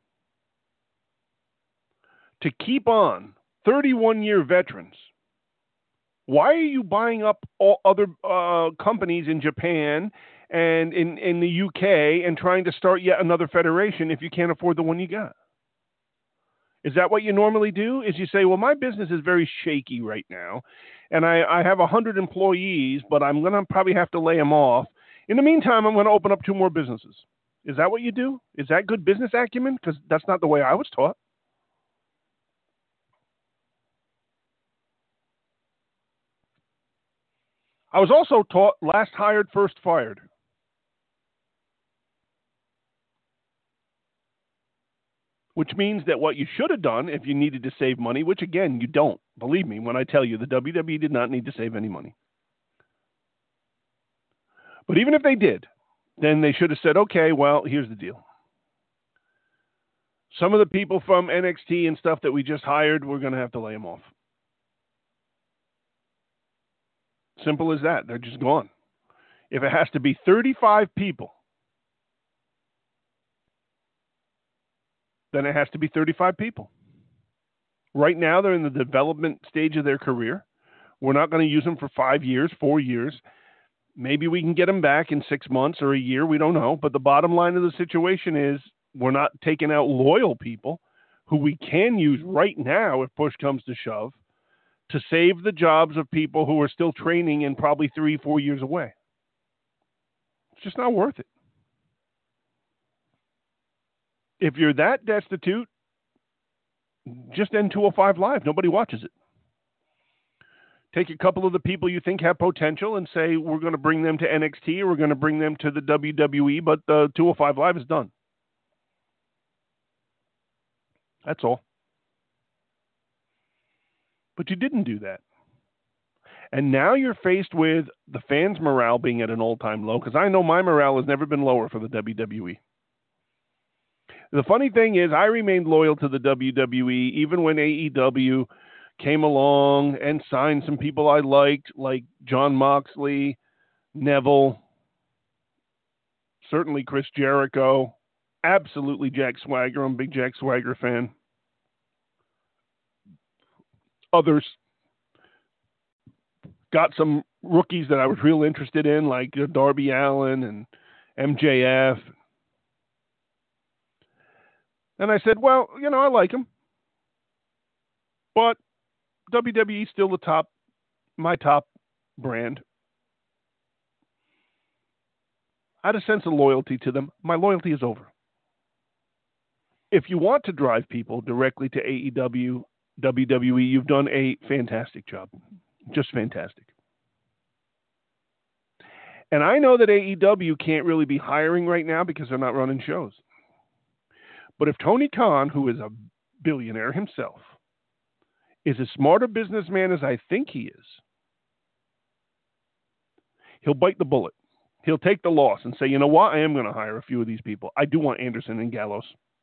B: to keep on thirty-one-year veterans, why are you buying up all other uh, companies in Japan and in, in the U K and trying to start yet another federation if you can't afford the one you got? Is that what you normally do? Is you say, well, my business is very shaky right now, and I, I have one hundred employees, but I'm going to probably have to lay them off. In the meantime, I'm going to open up two more businesses. Is that what you do? Is that good business acumen? Because that's not the way I was taught. I was also taught last hired, first fired. Which means that what you should have done if you needed to save money, which again, you don't. Believe me when I tell you, the W W E did not need to save any money. But even if they did, then they should have said, okay, well, here's the deal. Some of the people from N X T and stuff that we just hired, we're going to have to lay them off. Simple as that. They're just gone. If it has to be thirty-five people, then it has to be thirty-five people. Right now, they're in the development stage of their career. We're not going to use them for five years, four years. Maybe we can get them back in six months or a year. We don't know. But the bottom line of the situation is we're not taking out loyal people who we can use right now if push comes to shove to save the jobs of people who are still training and probably three, four years away. It's just not worth it. If you're that destitute, just end two oh five Live. Nobody watches it. Take a couple of the people you think have potential and say, we're going to bring them to N X T or we're going to bring them to the W W E, but the two oh five Live is done. That's all. But you didn't do that. And now you're faced with the fans' morale being at an all-time low, because I know my morale has never been lower for the W W E. The funny thing is, I remained loyal to the W W E even when A E W came along and signed some people I liked, like Jon Moxley, Neville, certainly Chris Jericho, absolutely Jack Swagger. I'm a big Jack Swagger fan. Others. Got some rookies that I was real interested in, like Darby Allin and M J F. And I said, well, you know, I like him. But W W E is still the top, my top brand. I had a sense of loyalty to them. My loyalty is over. If you want to drive people directly to A E W, W W E, you've done a fantastic job. Just fantastic. And I know that A E W can't really be hiring right now because they're not running shows. But if Tony Khan, who is a billionaire himself, is as smart a businessman as I think he is, he'll bite the bullet. He'll take the loss and say, you know what, I am going to hire a few of these people. I do want Anderson and Gallows.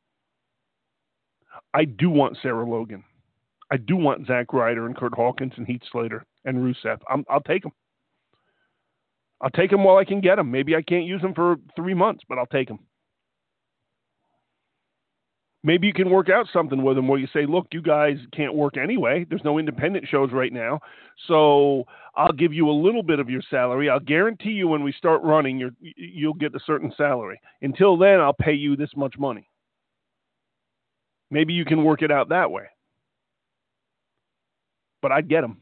B: I do want Sarah Logan. I do want Zack Ryder and Kurt Hawkins and Heath Slater and Rusev. I'm, I'll take them. I'll take them while I can get them. Maybe I can't use them for three months, but I'll take them. Maybe you can work out something with them where you say, look, you guys can't work anyway. There's no independent shows right now. So I'll give you a little bit of your salary. I'll guarantee you when we start running, you're, you'll get a certain salary. Until then, I'll pay you this much money. Maybe you can work it out that way. But I'd get them.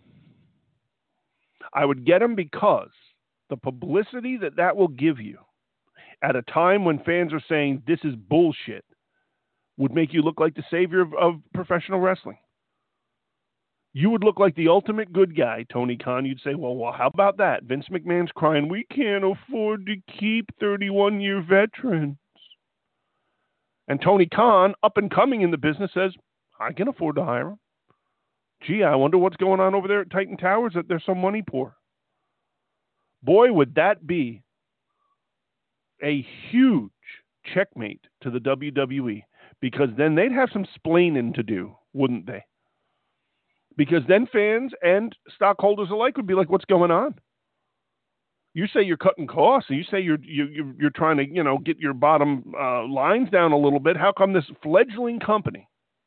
B: I would get them because the publicity that that will give you at a time when fans are saying this is bullshit would make you look like the savior of, of professional wrestling. You would look like the ultimate good guy, Tony Khan. You'd say, well, well, how about that? Vince McMahon's crying, we can't afford to keep thirty-one-year veterans. And Tony Khan, up and coming in the business, says, I can afford to hire them. Gee, I wonder what's going on over there at Titan Towers, that they're so money poor. Boy, would that be a huge checkmate to the W W E. Because then they'd have some splaining to do, wouldn't they? Because then fans and stockholders alike would be like, what's going on? You say you're cutting costs, and you say you're you, you're trying to you know get your bottom uh, lines down a little bit. How come this fledgling company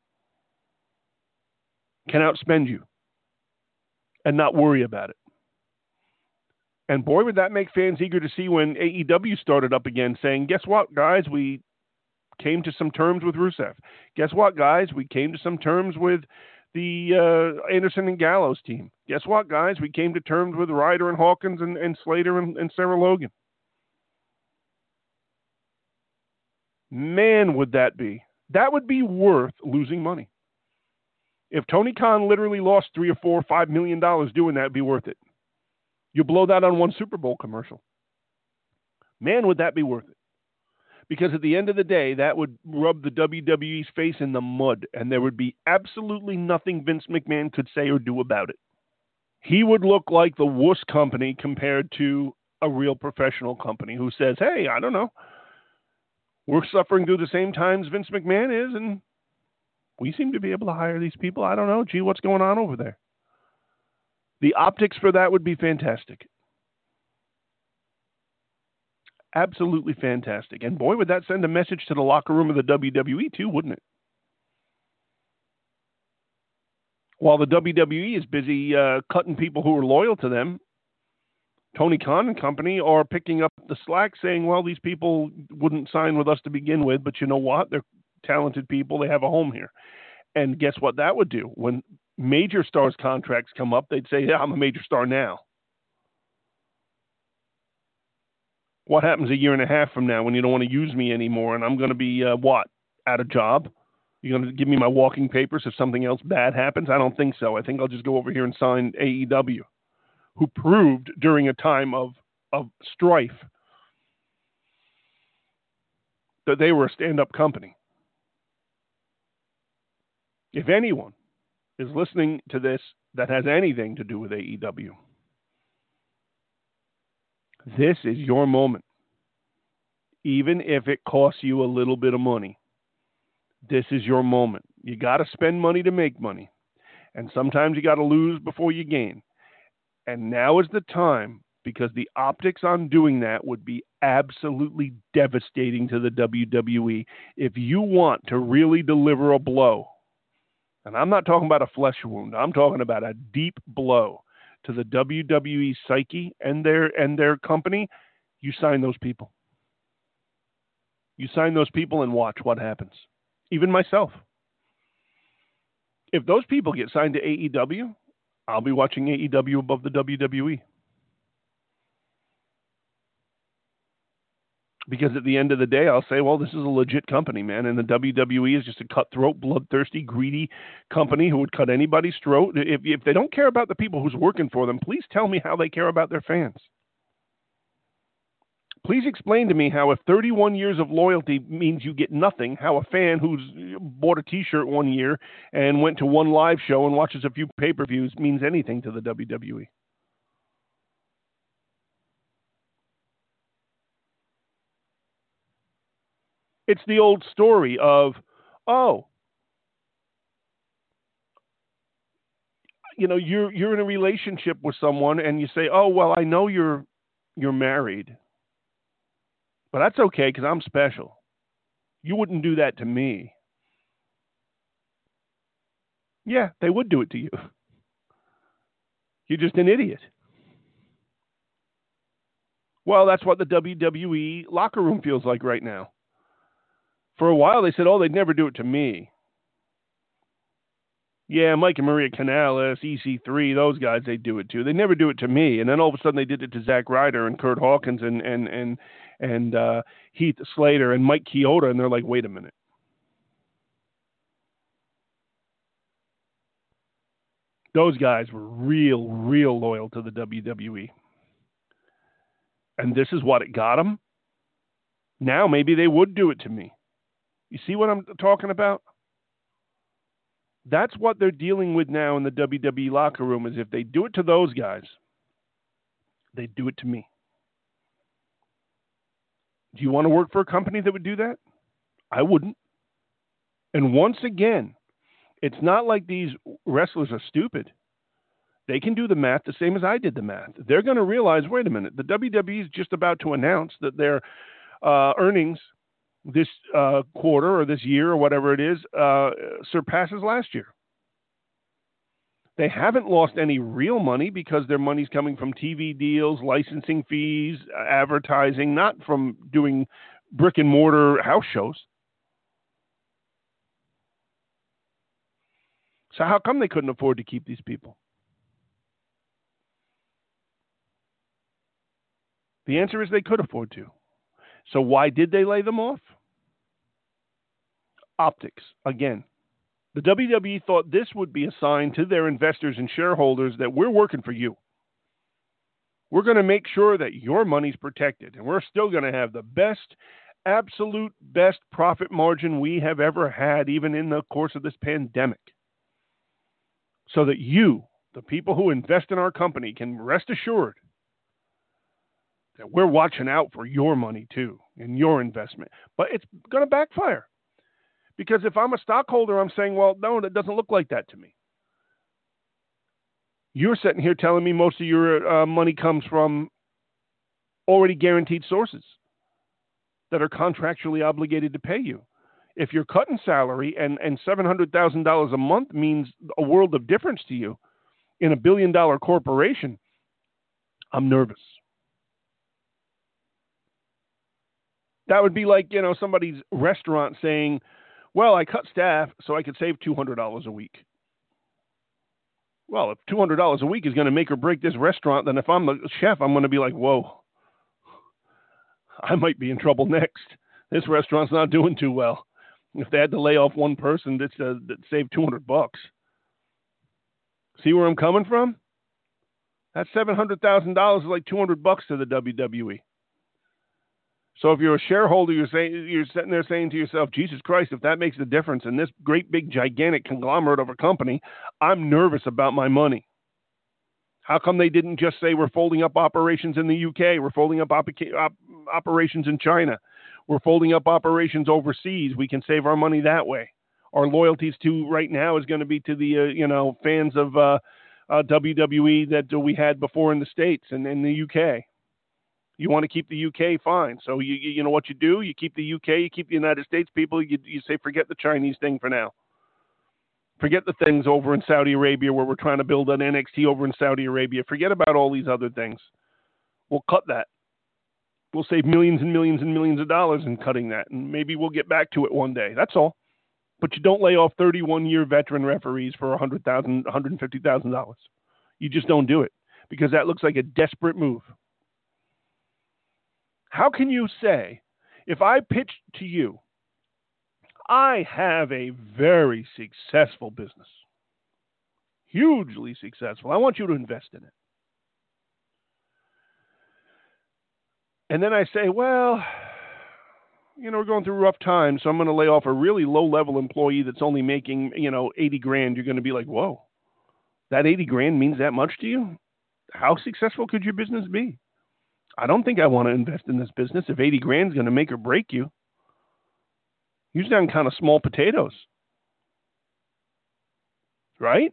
B: can outspend you and not worry about it? And boy, would that make fans eager to see when A E W started up again, saying, "Guess what, guys? We came to some terms with Rusev. Guess what, guys? We came to some terms with the uh, Anderson and Gallows team. Guess what, guys? We came to terms with Ryder and Hawkins and, and Slater and, and Sarah Logan." Man, would that be? That would be worth losing money. If Tony Khan literally lost three or four or five million dollars doing that, it'd be worth it. You blow that on one Super Bowl commercial. Man, would that be worth it? Because at the end of the day, that would rub the W W E's face in the mud, and there would be absolutely nothing Vince McMahon could say or do about it. He would look like the wuss company compared to a real professional company who says, "Hey, I don't know, we're suffering through the same times Vince McMahon is, and we seem to be able to hire these people. I don't know. Gee, what's going on over there?" The optics for that would be fantastic. Absolutely fantastic. And boy, would that send a message to the locker room of the W W E too, wouldn't it? While the W W E is busy uh, cutting people who are loyal to them, Tony Khan and company are picking up the slack saying, well, these people wouldn't sign with us to begin with, but you know what? They're talented people. They have a home here. And guess what that would do? When major stars' contracts come up, they'd say, yeah, I'm a major star now. What happens a year and a half from now when you don't want to use me anymore and I'm going to be, uh, what, out of job? You're going to give me my walking papers if something else bad happens? I don't think so. I think I'll just go over here and sign A E W, who proved during a time of, of strife that they were a stand-up company. If anyone is listening to this that has anything to do with A E W, this is your moment. Even if it costs you a little bit of money, this is your moment. You got to spend money to make money. And sometimes you got to lose before you gain. And now is the time, because the optics on doing that would be absolutely devastating to the W W E. If you want to really deliver a blow, and I'm not talking about a flesh wound, I'm talking about a deep blow to the W W E psyche and their and their company, you sign those people. You sign those people and watch what happens. Even myself. If those people get signed to A E W, I'll be watching A E W above the W W E. Because at the end of the day, I'll say, well, this is a legit company, man. And the W W E is just a cutthroat, bloodthirsty, greedy company who would cut anybody's throat. If, if they don't care about the people who's working for them, please tell me how they care about their fans. Please explain to me how if thirty-one years of loyalty means you get nothing, how a fan who's bought a T-shirt one year and went to one live show and watches a few pay-per-views means anything to the W W E. It's the old story of, oh, you know, you're you're in a relationship with someone and you say, oh, well, I know you're you're married, but that's okay because I'm special. You wouldn't do that to me. Yeah, they would do it to you. You're just an idiot. Well, that's what the W W E locker room feels like right now. For a while, they said, oh, they'd never do it to me. Yeah, Mike and Maria Kanellis, E C three, those guys, they do it too. They never do it to me. And then all of a sudden, they did it to Zack Ryder and Kurt Hawkins and and and and uh, Heath Slater and Mike Chioda, and they're like, wait a minute. Those guys were real, real loyal to the W W E. And this is what it got them. Now maybe they would do it to me. You see what I'm talking about? That's what they're dealing with now in the W W E locker room, is if they do it to those guys, they do it to me. Do you want to work for a company that would do that? I wouldn't. And once again, it's not like these wrestlers are stupid. They can do the math the same as I did the math. They're going to realize, wait a minute, the W W E is just about to announce that their uh, earnings this uh, quarter or this year or whatever it is uh, surpasses last year. They haven't lost any real money because their money's coming from T V deals, licensing fees, advertising, not from doing brick and mortar house shows. So how come they couldn't afford to keep these people? The answer is they could afford to. So why did they lay them off? Optics, again. The W W E thought this would be a sign to their investors and shareholders that we're working for you. We're going to make sure that your money's protected, and we're still going to have the best, absolute best profit margin we have ever had, even in the course of this pandemic. So that you, the people who invest in our company, can rest assured that we're watching out for your money too, and your investment. But it's going to backfire. Because if I'm a stockholder, I'm saying, well, no, that doesn't look like that to me. You're sitting here telling me most of your uh, money comes from already guaranteed sources that are contractually obligated to pay you. If you're cutting salary and, and seven hundred thousand dollars a month means a world of difference to you in a billion dollar corporation, I'm nervous. That would be like, you know, somebody's restaurant saying, well, I cut staff so I could save two hundred dollars a week. Well, if two hundred dollars a week is going to make or break this restaurant, then if I'm the chef, I'm going to be like, whoa, I might be in trouble next. This restaurant's not doing too well. If they had to lay off one person that's, uh, that saved two hundred bucks. See where I'm coming from? That seven hundred thousand dollars is like two hundred bucks to the W W E. So if you're a shareholder, you're saying you're sitting there saying to yourself, Jesus Christ, if that makes a difference in this great big gigantic conglomerate of a company, I'm nervous about my money. How come they didn't just say we're folding up operations in the U K, we're folding up op- op- operations in China, we're folding up operations overseas, we can save our money that way. Our loyalties to right now is going to be to the uh, you know fans of uh, uh, W W E that uh, we had before in the States and in the U K. You want to keep the U K, fine. So you you know what you do? You keep the U K, you keep the United States people. You you say forget the Chinese thing for now. Forget the things over in Saudi Arabia where we're trying to build an N X T over in Saudi Arabia. Forget about all these other things. We'll cut that. We'll save millions and millions and millions of dollars in cutting that, and maybe we'll get back to it one day. That's all. But you don't lay off thirty-one-year veteran referees for one hundred thousand dollars, one hundred fifty thousand dollars. You just don't do it because that looks like a desperate move. How can you say, if I pitch to you, I have a very successful business, hugely successful, I want you to invest in it. And then I say, well, you know, we're going through rough times, so I'm going to lay off a really low-level employee that's only making, you know, eighty grand. You're going to be like, whoa, that eighty grand means that much to you? How successful could your business be? I don't think I want to invest in this business if eighty grand is going to make or break you. You sound kind of small potatoes. Right?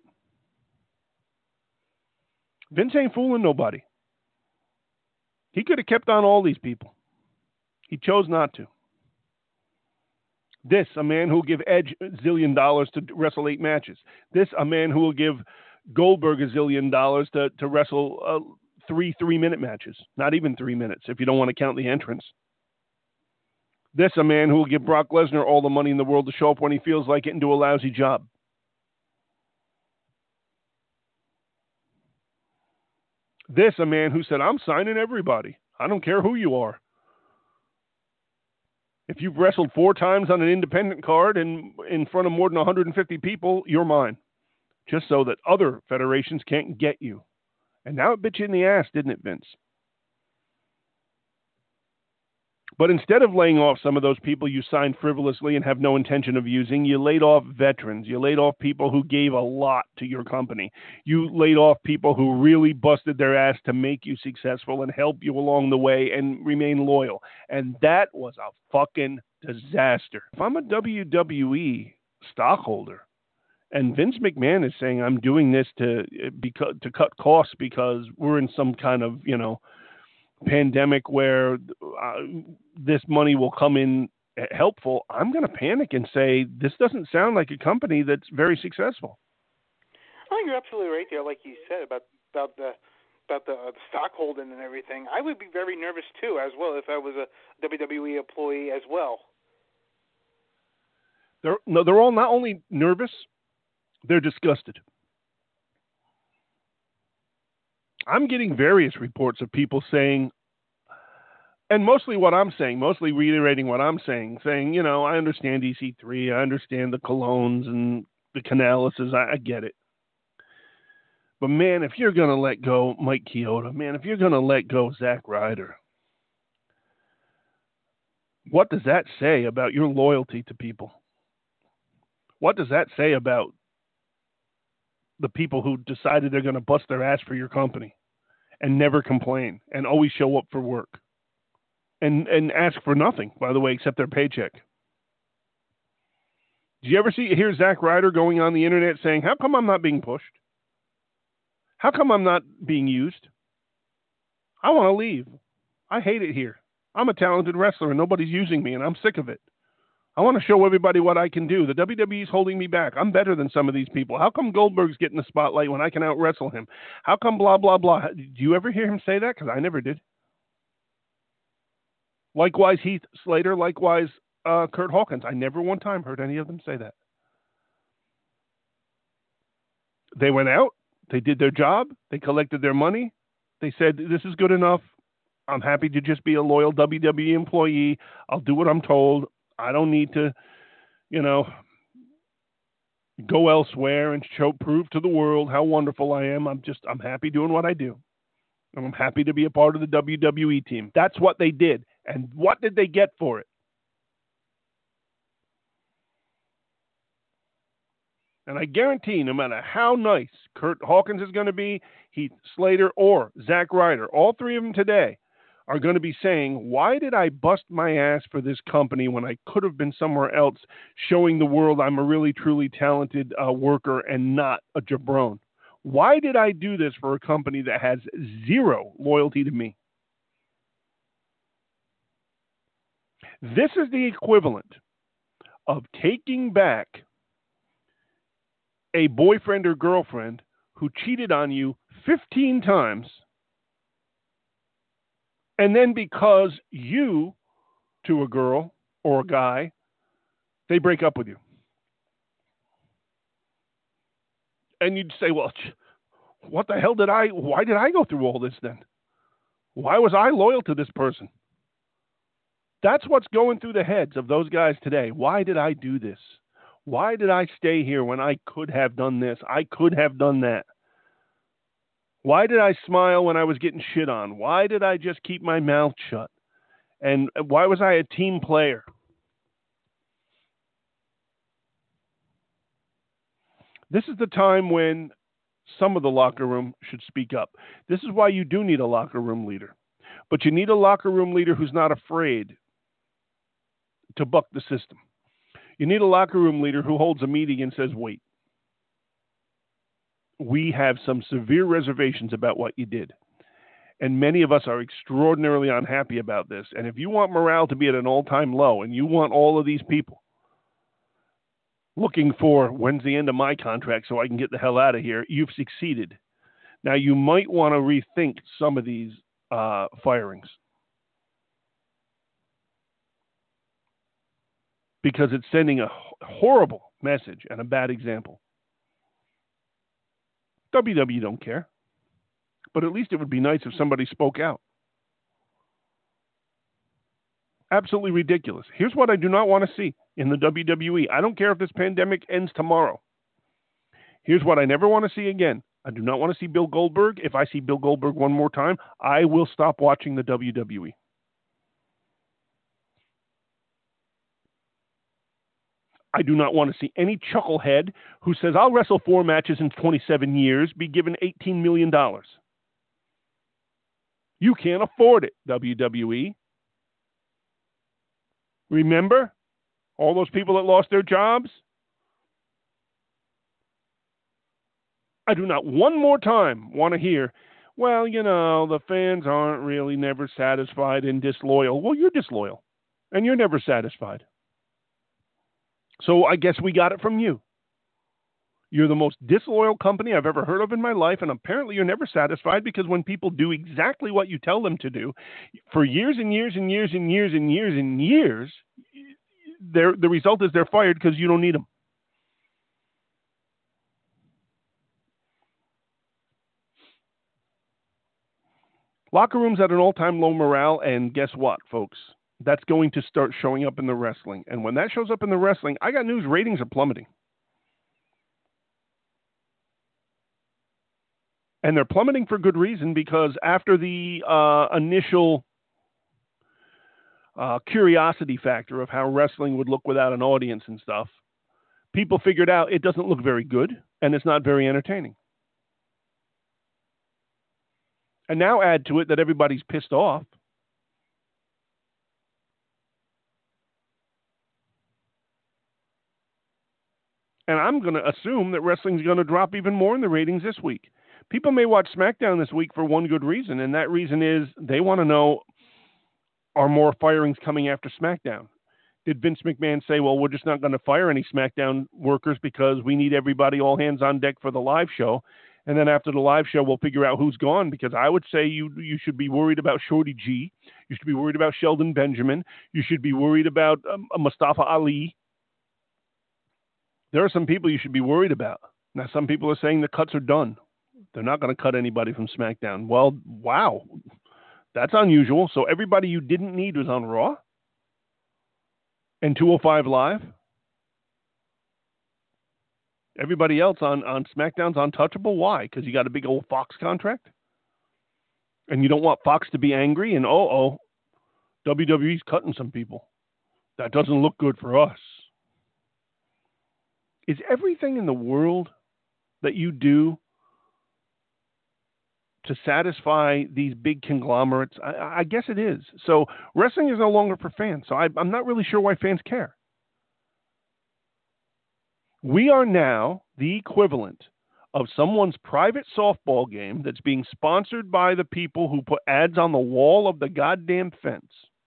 B: Vince ain't fooling nobody. He could have kept on all these people. He chose not to. This, a man who will give Edge a zillion dollars to wrestle eight matches. This, a man who will give Goldberg a zillion dollars to, to wrestle uh, three three-minute matches. Not even three minutes, if you don't want to count the entrance. This, a man who will give Brock Lesnar all the money in the world to show up when he feels like it and do a lousy job. This, a man who said, I'm signing everybody. I don't care who you are. If you've wrestled four times on an independent card and in front of more than one hundred fifty people, you're mine. Just so that other federations can't get you. And now it bit you in the ass, didn't it, Vince? But instead of laying off some of those people you signed frivolously and have no intention of using, you laid off veterans. You laid off people who gave a lot to your company. You laid off people who really busted their ass to make you successful and help you along the way and remain loyal. And that was a fucking disaster. If I'm a W W E stockholder And Vince McMahon is saying, I'm doing this to because to cut costs because we're in some kind of, you know, pandemic where uh, this money will come in helpful. I'm going to panic and say, this doesn't sound like a company that's very successful.
C: Oh, you're absolutely right there, like you said, about, about the about the, uh, the stock holding and everything. I would be very nervous, too, as well, if I was a W W E employee as well.
B: They're, no, they're all not only nervous, they're disgusted. I'm getting various reports of people saying, and mostly what I'm saying, mostly reiterating what I'm saying, saying, you know, I understand E C three, I understand the Colognes and the Canalises, I, I get it. But, man, if you're going to let go Mike Chioda, man, if you're going to let go Zack Ryder, what does that say about your loyalty to people? What does that say about the people who decided they're going to bust their ass for your company and never complain and always show up for work and, and ask for nothing, by the way, except their paycheck? Do you ever see hear Zack Ryder going on the internet saying, how come I'm not being pushed? How come I'm not being used? I want to leave. I hate it here. I'm a talented wrestler and nobody's using me and I'm sick of it. I want to show everybody what I can do. The W W E is holding me back. I'm better than some of these people. How come Goldberg's getting the spotlight when I can out-wrestle him? How come blah, blah, blah? Did you ever hear him say that? Because I never did. Likewise, Heath Slater. Likewise, uh, Kurt Hawkins. I never one time heard any of them say that. They went out. They did their job. They collected their money. They said, this is good enough. I'm happy to just be a loyal W W E employee. I'll do what I'm told. I don't need to, you know, go elsewhere and show, prove to the world how wonderful I am. I'm just, I'm happy doing what I do. And I'm happy to be a part of the W W E team. That's what they did. And what did they get for it? And I guarantee no matter how nice Kurt Hawkins is going to be, Heath Slater or Zack Ryder, all three of them today, are going to be saying, why did I bust my ass for this company when I could have been somewhere else showing the world I'm a really, truly talented uh, worker and not a jabron? Why did I do this for a company that has zero loyalty to me? This is the equivalent of taking back a boyfriend or girlfriend who cheated on you fifteen times, and then because you, to a girl or a guy, they break up with you. And you'd say, well, what the hell did I, why did I go through all this then? Why was I loyal to this person? That's what's going through the heads of those guys today. Why did I do this? Why did I stay here when I could have done this? I could have done that. Why did I smile when I was getting shit on? Why did I just keep my mouth shut? And why was I a team player? This is the time when some of the locker room should speak up. This is why you do need a locker room leader. But you need a locker room leader who's not afraid to buck the system. You need a locker room leader who holds a meeting and says, wait, we have some severe reservations about what you did. And many of us are extraordinarily unhappy about this. And if you want morale to be at an all-time low and you want all of these people looking for when's the end of my contract so I can get the hell out of here, you've succeeded. Now, you might want to rethink some of these uh, firings because it's sending a horrible message and a bad example. W W E don't care, but at least it would be nice if somebody spoke out. Absolutely ridiculous. Here's what I do not want to see in the W W E. I don't care if this pandemic ends tomorrow. Here's what I never want to see again. I do not want to see Bill Goldberg. If I see Bill Goldberg one more time, I will stop watching the W W E. I do not want to see any chucklehead who says, I'll wrestle four matches in twenty-seven years, be given eighteen million dollars. You can't afford it, W W E. Remember all those people that lost their jobs? I do not one more time want to hear, well, you know, the fans aren't really never satisfied and disloyal. Well, you're disloyal, and you're never satisfied. So I guess we got it from you. You're the most disloyal company I've ever heard of in my life, and apparently you're never satisfied because when people do exactly what you tell them to do for years and years and years and years and years and years, the result is they're fired because you don't need them. Locker rooms at an all-time low morale, and guess what, folks? That's going to start showing up in the wrestling. And when that shows up in the wrestling, I got news, ratings are plummeting. And they're plummeting for good reason, because after the uh, initial uh, curiosity factor of how wrestling would look without an audience and stuff, people figured out it doesn't look very good and it's not very entertaining. And now add to it that everybody's pissed off. And I'm going to assume that wrestling's going to drop even more in the ratings this week. People may watch SmackDown this week for one good reason, and that reason is they want to know, are more firings coming after SmackDown? Did Vince McMahon say, well, we're just not going to fire any SmackDown workers because we need everybody all hands on deck for the live show, and then after the live show, we'll figure out who's gone? Because I would say you you should be worried about Shorty G. You should be worried about Sheldon Benjamin. You should be worried about um, Mustafa Ali. There are some people you should be worried about. Now, some people are saying the cuts are done. They're not going to cut anybody from SmackDown. Well, wow. That's unusual. So everybody you didn't need was on Raw and two oh five Live. Everybody else on, on SmackDown's untouchable. Why? Because you got a big old Fox contract? And you don't want Fox to be angry and, oh, oh, W W E's cutting some people. That doesn't look good for us. Is everything in the world that you do to satisfy these big conglomerates? I, I guess it is. So wrestling is no longer for fans. So I, I'm not really sure why fans care. We are now the equivalent of someone's private softball game that's being sponsored by the people who put ads on the wall of the goddamn fence.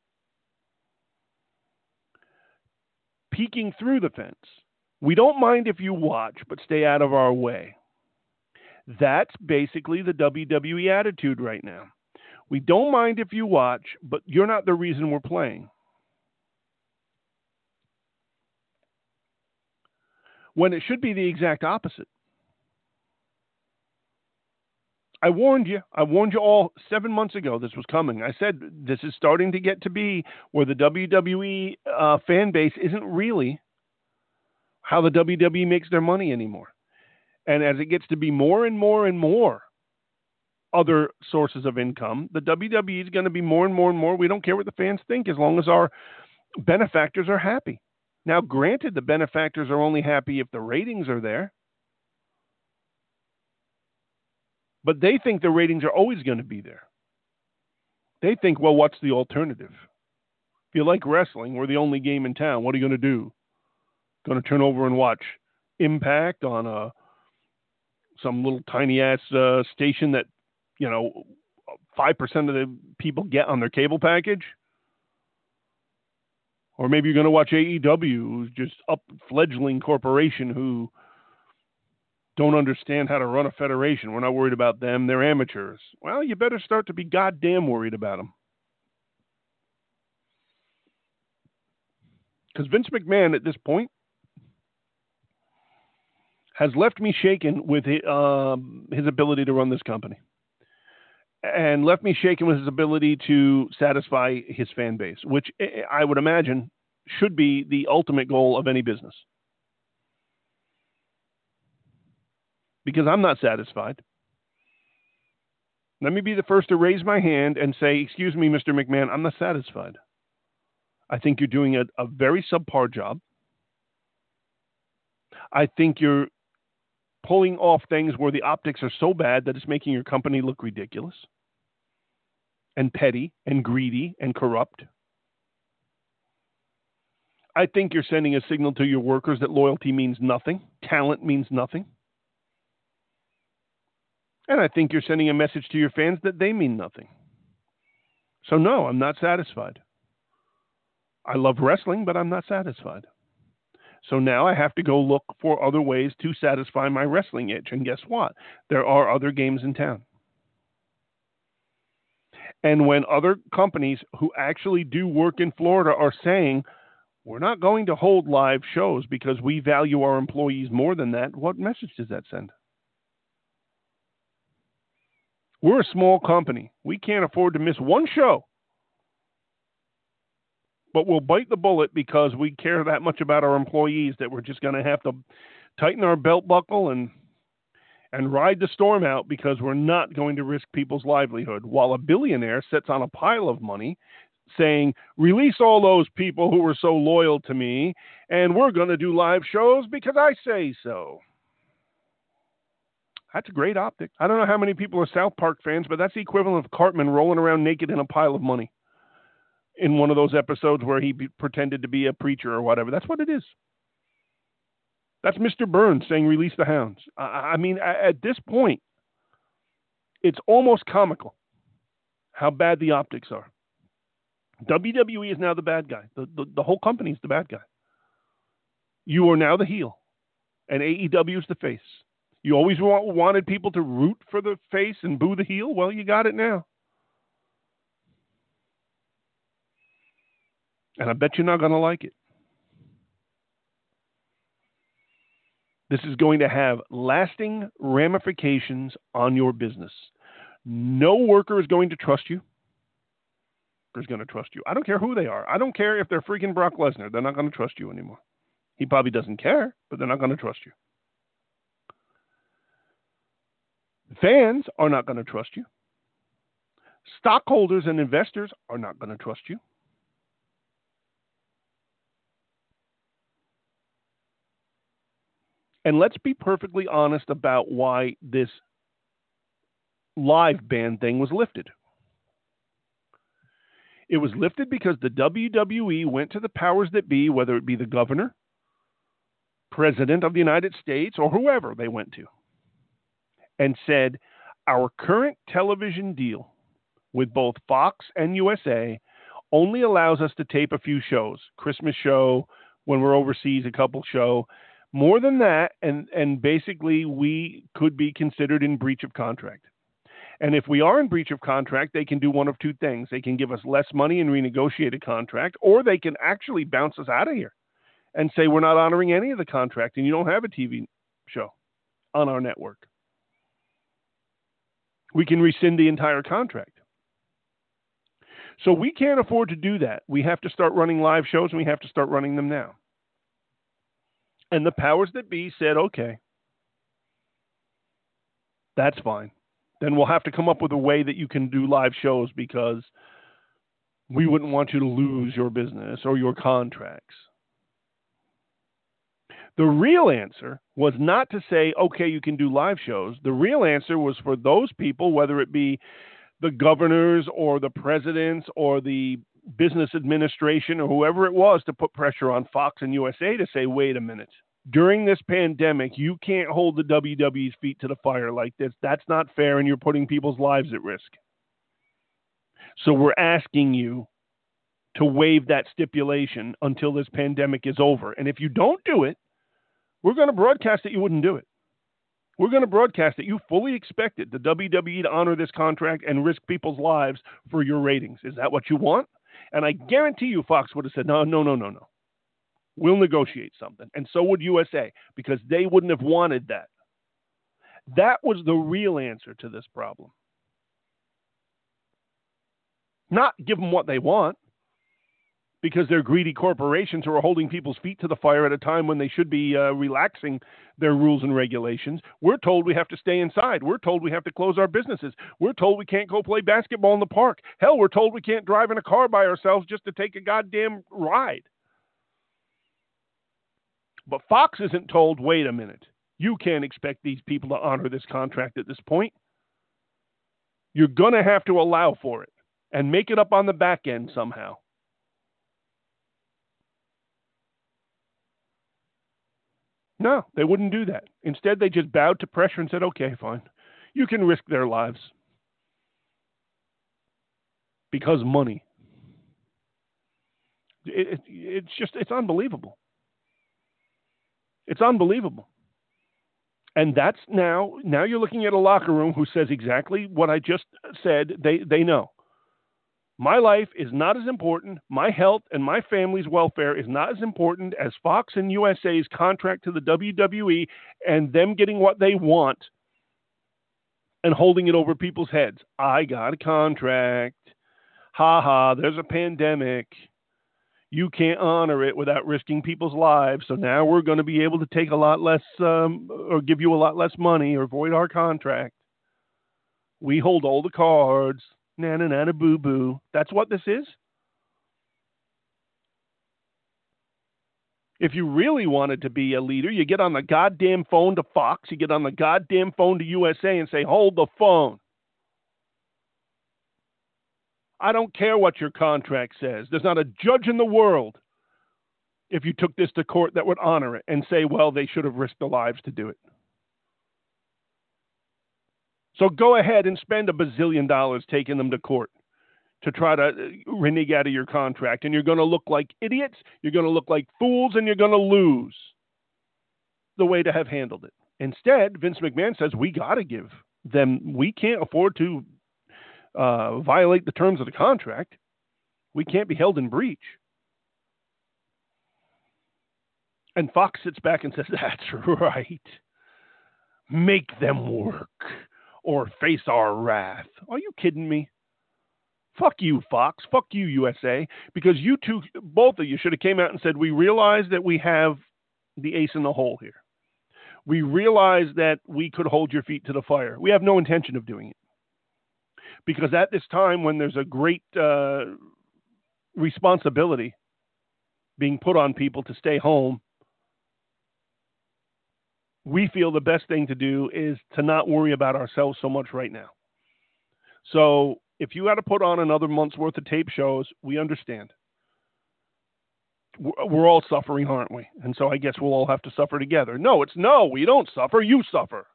B: Peeking through the fence. We don't mind if you watch, but stay out of our way. That's basically the W W E attitude right now. We don't mind if you watch, but you're not the reason we're playing. When it should be the exact opposite. I warned you. I warned you all seven months ago this was coming. I said this is starting to get to be where the W W E uh, fan base isn't really how the W W E makes their money anymore. And as it gets to be more and more and more other sources of income, the W W E is going to be more and more and more. We don't care what the fans think as long as our benefactors are happy. Now, granted, the benefactors are only happy if the ratings are there. But they think the ratings are always going to be there. They think, well, what's the alternative? If you like wrestling, we're the only game in town. What are you going to do? Going to turn over and watch Impact on a some little tiny ass uh, station that, you know, five percent of the people get on their cable package? Or maybe you're going to watch A E W, who's just up fledgling corporation who don't understand how to run a federation. We're not worried about them. They're amateurs. Well, you better start to be goddamn worried about them. Because Vince McMahon at this point has left me shaken with his, um, his ability to run this company. And left me shaken with his ability to satisfy his fan base, which I would imagine should be the ultimate goal of any business. Because I'm not satisfied. Let me be the first to raise my hand and say, excuse me, Mister McMahon, I'm not satisfied. I think you're doing a, a very subpar job. I think you're pulling off things where the optics are so bad that it's making your company look ridiculous and petty and greedy and corrupt. I think you're sending a signal to your workers that loyalty means nothing. Talent means nothing. And I think you're sending a message to your fans that they mean nothing. So no, I'm not satisfied. I love wrestling, but I'm not satisfied. So now I have to go look for other ways to satisfy my wrestling itch. And guess what? There are other games in town. And when other companies who actually do work in Florida are saying, we're not going to hold live shows because we value our employees more than that, what message does that send? We're a small company. We can't afford to miss one show. But we'll bite the bullet because we care that much about our employees that we're just going to have to tighten our belt buckle and and ride the storm out because we're not going to risk people's livelihood. While a billionaire sits on a pile of money saying, release all those people who were so loyal to me, and we're going to do live shows because I say so. That's a great optic. I don't know how many people are South Park fans, but that's the equivalent of Cartman rolling around naked in a pile of money in one of those episodes where he be, pretended to be a preacher or whatever. That's what it is. That's Mister Burns saying, release the hounds. I, I mean, at this point, it's almost comical how bad the optics are. W W E is now the bad guy. The, the, the whole company is the bad guy. You are now the heel, and A E W is the face. You always want, wanted people to root for the face and boo the heel? Well, you got it now. And I bet you're not going to like it. This is going to have lasting ramifications on your business. No worker is going to trust you. Is going to trust you. I don't care who they are. I don't care if they're freaking Brock Lesnar. They're not going to trust you anymore. He probably doesn't care, but they're not going to trust you. Fans are not going to trust you. Stockholders and investors are not going to trust you. And let's be perfectly honest about why this live ban thing was lifted. It was lifted because the W W E went to the powers that be, whether it be the governor, president of the United States, or whoever they went to, and said, our current television deal with both Fox and U S A only allows us to tape a few shows, Christmas show, when we're overseas, a couple show. More than that, and, and basically we could be considered in breach of contract. And if we are in breach of contract, they can do one of two things. They can give us less money and renegotiate a contract, or they can actually bounce us out of here and say we're not honoring any of the contract and you don't have a T V show on our network. We can rescind the entire contract. So we can't afford to do that. We have to start running live shows, and we have to start running them now. And the powers that be said, okay, that's fine. Then we'll have to come up with a way that you can do live shows because we wouldn't want you to lose your business or your contracts. The real answer was not to say, okay, you can do live shows. The real answer was for those people, whether it be the governors or the presidents or the business administration or whoever it was, to put pressure on Fox and U S A to say, wait a minute. During this pandemic, you can't hold the W W E's feet to the fire like this. That's not fair, and you're putting people's lives at risk. So we're asking you to waive that stipulation until this pandemic is over. And if you don't do it, we're going to broadcast that you wouldn't do it. We're going to broadcast that you fully expected the W W E to honor this contract and risk people's lives for your ratings. Is that what you want? And I guarantee you Fox would have said, no, no, no, no, no. We'll negotiate something. And so would U S A, because they wouldn't have wanted that. That was the real answer to this problem. Not give them what they want, because they're greedy corporations who are holding people's feet to the fire at a time when they should be uh, relaxing their rules and regulations. We're told we have to stay inside. We're told we have to close our businesses. We're told we can't go play basketball in the park. Hell, we're told we can't drive in a car by ourselves just to take a goddamn ride. But Fox isn't told, wait a minute, you can't expect these people to honor this contract at this point. You're going to have to allow for it and make it up on the back end somehow. No, they wouldn't do that. Instead, they just bowed to pressure and said, okay, fine. You can risk their lives because money. It, it, it's just, it's unbelievable. It's unbelievable. And that's now, now you're looking at a locker room who says exactly what I just said. They, they know. My life is not as important. My health and my family's welfare is not as important as Fox and U S A's contract to the W W E and them getting what they want and holding it over people's heads. I got a contract. Ha ha, there's a pandemic. You can't honor it without risking people's lives. So now we're going to be able to take a lot less um, or give you a lot less money or void our contract. We hold all the cards. Na na na na boo boo. That's what this is. If you really wanted to be a leader, you get on the goddamn phone to Fox, you get on the goddamn phone to U S A and say, hold the phone. I don't care what your contract says. There's not a judge in the world, if you took this to court, that would honor it and say, well, they should have risked their lives to do it. So go ahead and spend a bazillion dollars taking them to court to try to renege out of your contract. And you're going to look like idiots, you're going to look like fools, and you're going to lose the way to have handled it. Instead, Vince McMahon says, we got to give them, we can't afford to uh, violate the terms of the contract. We can't be held in breach. And Fox sits back and says, that's right. Make them work or face our wrath. Are you kidding me? Fuck you, Fox. Fuck you, U S A. Because you two, both of you, should have came out and said, we realize that we have the ace in the hole here. We realize that we could hold your feet to the fire. We have no intention of doing it. Because at this time, when there's a great uh, responsibility being put on people to stay home, we feel the best thing to do is to not worry about ourselves so much right now. So if you had to put on another month's worth of tape shows, we understand. We're all suffering, aren't we? And so I guess we'll all have to suffer together. No, it's no, we don't suffer. You suffer.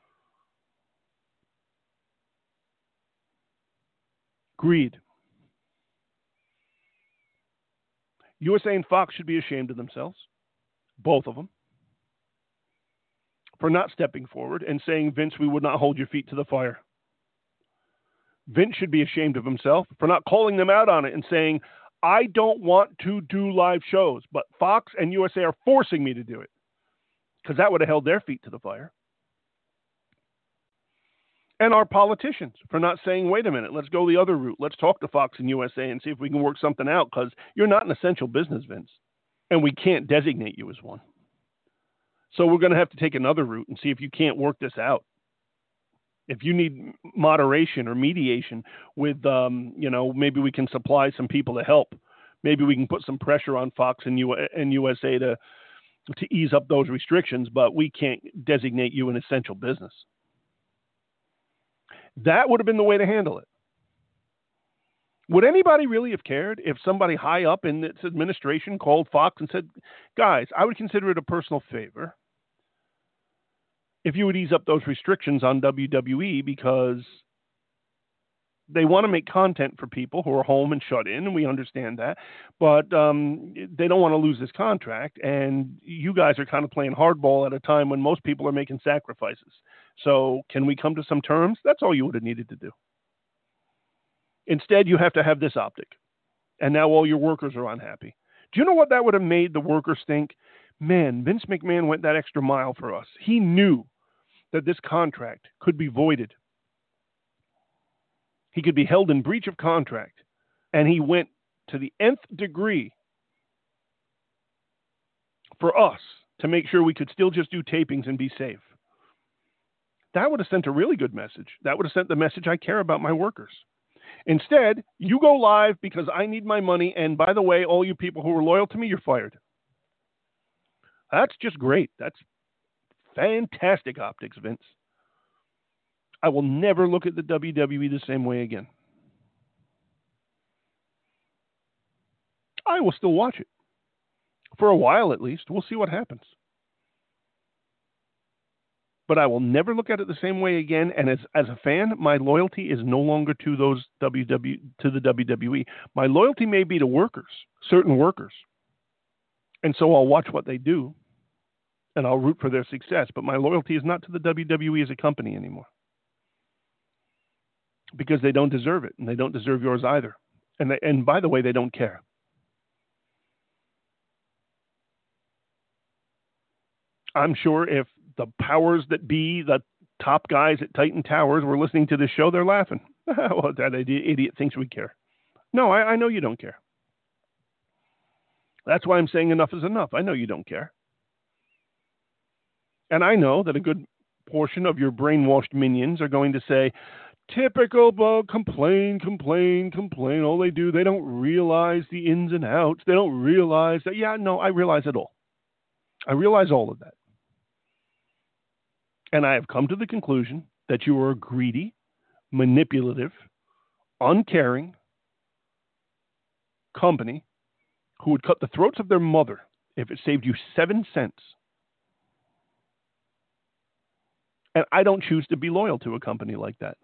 B: Greed. U S A and Fox should be ashamed of themselves, both of them, for not stepping forward and saying, Vince, we would not hold your feet to the fire. Vince should be ashamed of himself for not calling them out on it and saying, I don't want to do live shows, but Fox and U S A are forcing me to do it, because that would have held their feet to the fire. And our politicians for not saying, wait a minute, let's go the other route. Let's talk to Fox and U S A and see if we can work something out, because you're not an essential business, Vince, and we can't designate you as one. So we're going to have to take another route and see if you can't work this out. If you need moderation or mediation with, um, you know, maybe we can supply some people to help. Maybe we can put some pressure on Fox and, U- and U S A to to ease up those restrictions, but we can't designate you an essential business. That would have been the way to handle it. Would anybody really have cared if somebody high up in its administration called Fox and said, guys, I would consider it a personal favor if you would ease up those restrictions on W W E, because they want to make content for people who are home and shut in, and we understand that, but um, they don't want to lose this contract, and you guys are kind of playing hardball at a time when most people are making sacrifices. So can we come to some terms? That's all you would have needed to do. Instead, you have to have this optic, and now all your workers are unhappy. Do you know what that would have made the workers think? Man, Vince McMahon went that extra mile for us. He knew that this contract could be voided. He could be held in breach of contract, and he went to the nth degree for us to make sure we could still just do tapings and be safe. That would have sent a really good message. That would have sent the message, I care about my workers. Instead, you go live because I need my money, and by the way, all you people who are loyal to me, you're fired. That's just great. That's fantastic optics, Vince. I will never look at the W W E the same way again. I will still watch it. For a while, at least. We'll see what happens. But I will never look at it the same way again. And as as a fan, my loyalty is no longer to those W W to the W W E. My loyalty may be to workers, certain workers, and so I'll watch what they do, and I'll root for their success. But my loyalty is not to the W W E as a company anymore, because they don't deserve it, and they don't deserve yours either. And they, and by the way, they don't care. I'm sure if the powers that be, the top guys at Titan Towers, were listening to this show, they're laughing. Well, that idiot thinks we care. No, I, I know you don't care. That's why I'm saying enough is enough. I know you don't care. And I know that a good portion of your brainwashed minions are going to say, typical bug, complain, complain, complain. All they do, they don't realize the ins and outs. They don't realize that. Yeah, no, I realize it all. I realize all of that. And I have come to the conclusion that you are a greedy, manipulative, uncaring company who would cut the throats of their mother if it saved you seven cents. And I don't choose to be loyal to a company like that.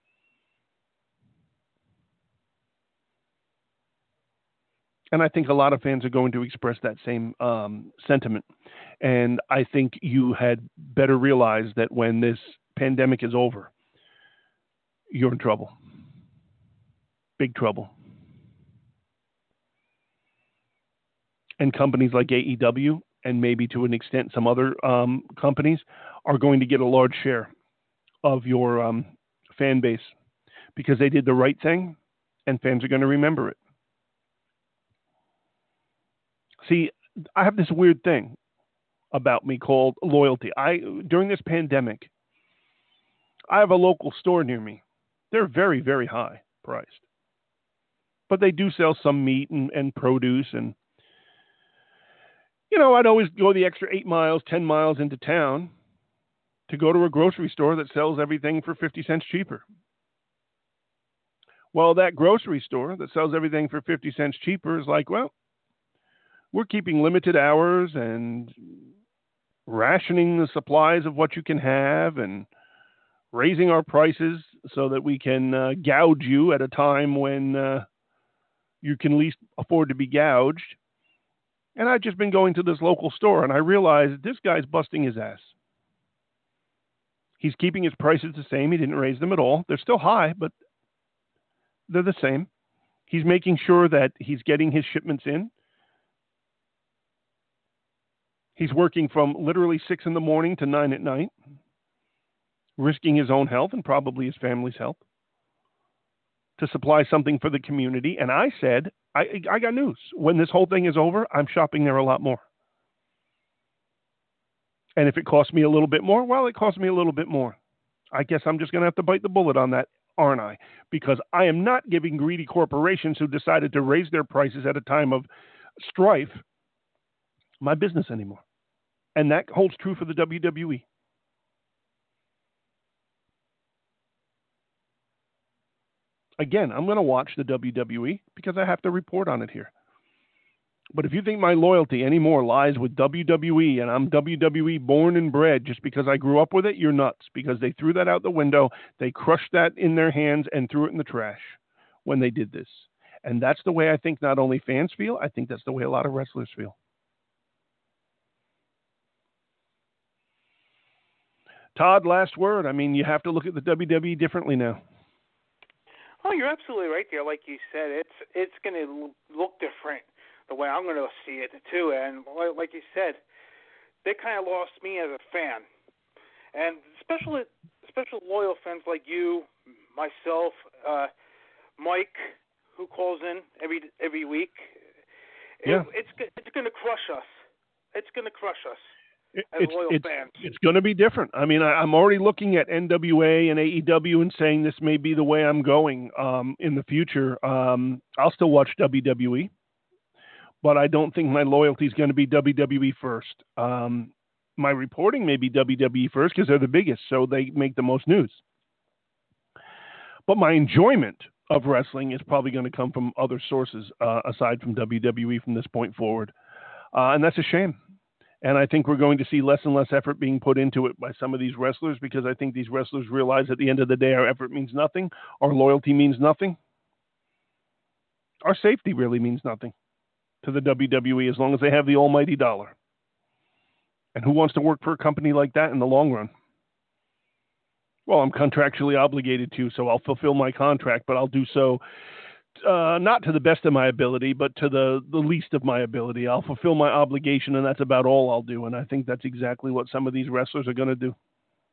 B: And I think a lot of fans are going to express that same um, sentiment. And I think you had better realize that when this pandemic is over, you're in trouble. Big trouble. And companies like A E W, and maybe to an extent some other um, companies, are going to get a large share of your um, fan base because they did the right thing, and fans are going to remember it. See, I have this weird thing about me called loyalty. I during this pandemic, I have a local store near me. They're very, very high priced. But they do sell some meat and, and produce. And, you know, I'd always go the extra eight miles, ten miles into town to go to a grocery store that sells everything for fifty cents cheaper. Well, that grocery store that sells everything for fifty cents cheaper is like, well, we're keeping limited hours and rationing the supplies of what you can have and raising our prices so that we can uh, gouge you at a time when uh, you can least afford to be gouged. And I've just been going to this local store, and I realized this guy's busting his ass. He's keeping his prices the same. He didn't raise them at all. They're still high, but they're the same. He's making sure that he's getting his shipments in. He's working from literally six in the morning to nine at night, risking his own health and probably his family's health to supply something for the community. And I said, I, I got news. When this whole thing is over, I'm shopping there a lot more. And if it costs me a little bit more, well, it costs me a little bit more. I guess I'm just going to have to bite the bullet on that, aren't I? Because I am not giving greedy corporations who decided to raise their prices at a time of strife my business anymore. And that holds true for the W W E. Again, I'm going to watch the W W E because I have to report on it here. But if you think my loyalty anymore lies with W W E and I'm W W E born and bred just because I grew up with it, you're nuts, because they threw that out the window. They crushed that in their hands and threw it in the trash when they did this. And that's the way I think not only fans feel, I think that's the way a lot of wrestlers feel. Todd, last word. I mean, you have to look at the W W E differently now.
C: Oh, you're absolutely right there. Like you said, it's it's going to look different the way I'm going to see it too. And like you said, they kind of lost me as a fan, and especially special loyal fans like you, myself, uh, Mike, who calls in every every week.
B: Yeah.
C: It, it's it's going to crush us. It's going to crush us.
B: It,
C: as
B: it's
C: loyal
B: it's,
C: fans.
B: it's going to be different. I mean, I, I'm already looking at N W A and A E W and saying this may be the way I'm going um, in the future. Um, I'll still watch W W E, but I don't think my loyalty is going to be W W E first. Um, my reporting may be W W E first because they're the biggest, so they make the most news. But my enjoyment of wrestling is probably going to come from other sources uh, aside from W W E from this point forward. Uh, and that's a shame. And I think we're going to see less and less effort being put into it by some of these wrestlers, because I think these wrestlers realize at the end of the day our effort means nothing, our loyalty means nothing, our safety really means nothing to the W W E as long as they have the almighty dollar. And who wants to work for a company like that in the long run? Well, I'm contractually obligated to, so I'll fulfill my contract, but I'll do so uh, not to the best of my ability, but to the, the least of my ability. I'll fulfill my obligation, and that's about all I'll do. And I think that's exactly what some of these wrestlers are going to do.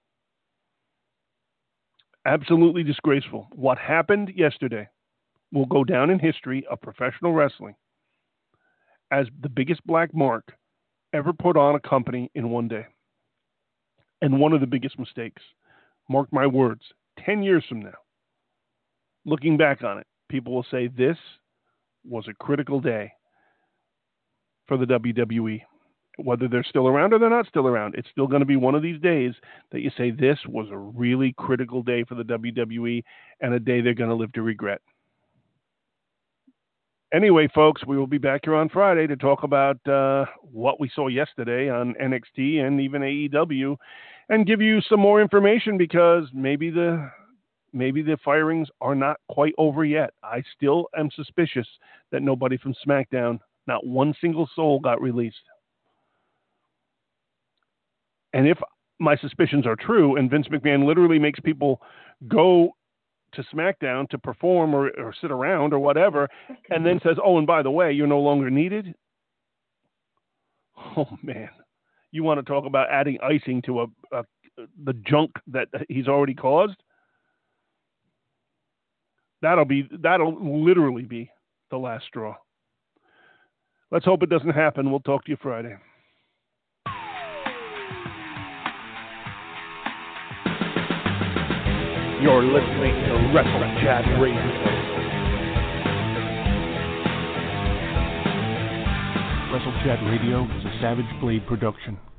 B: Absolutely disgraceful. What happened yesterday will go down in history of professional wrestling as the biggest black mark ever put on a company in one day. And one of the biggest mistakes. Mark my words, ten years from now, looking back on it, people will say this was a critical day for the W W E. Whether they're still around or they're not still around, it's still going to be one of these days that you say this was a really critical day for the W W E and a day they're going to live to regret. Anyway, folks, we will be back here on Friday to talk about uh, what we saw yesterday on N X T and even A E W, and give you some more information, because maybe the maybe the firings are not quite over yet. I still am suspicious that nobody from SmackDown, not one single soul, got released. And if my suspicions are true, and Vince McMahon literally makes people go to SmackDown to perform or, or sit around or whatever, and then says, oh, and by the way, you're no longer needed. Oh, man. You want to talk about adding icing to a, a the junk that he's already caused? That'll be, that'll literally be the last straw. Let's hope it doesn't happen. We'll talk to you Friday. You're listening to Wrestle Chat Radio. Wrestle Chat Radio is a Savage Blade production.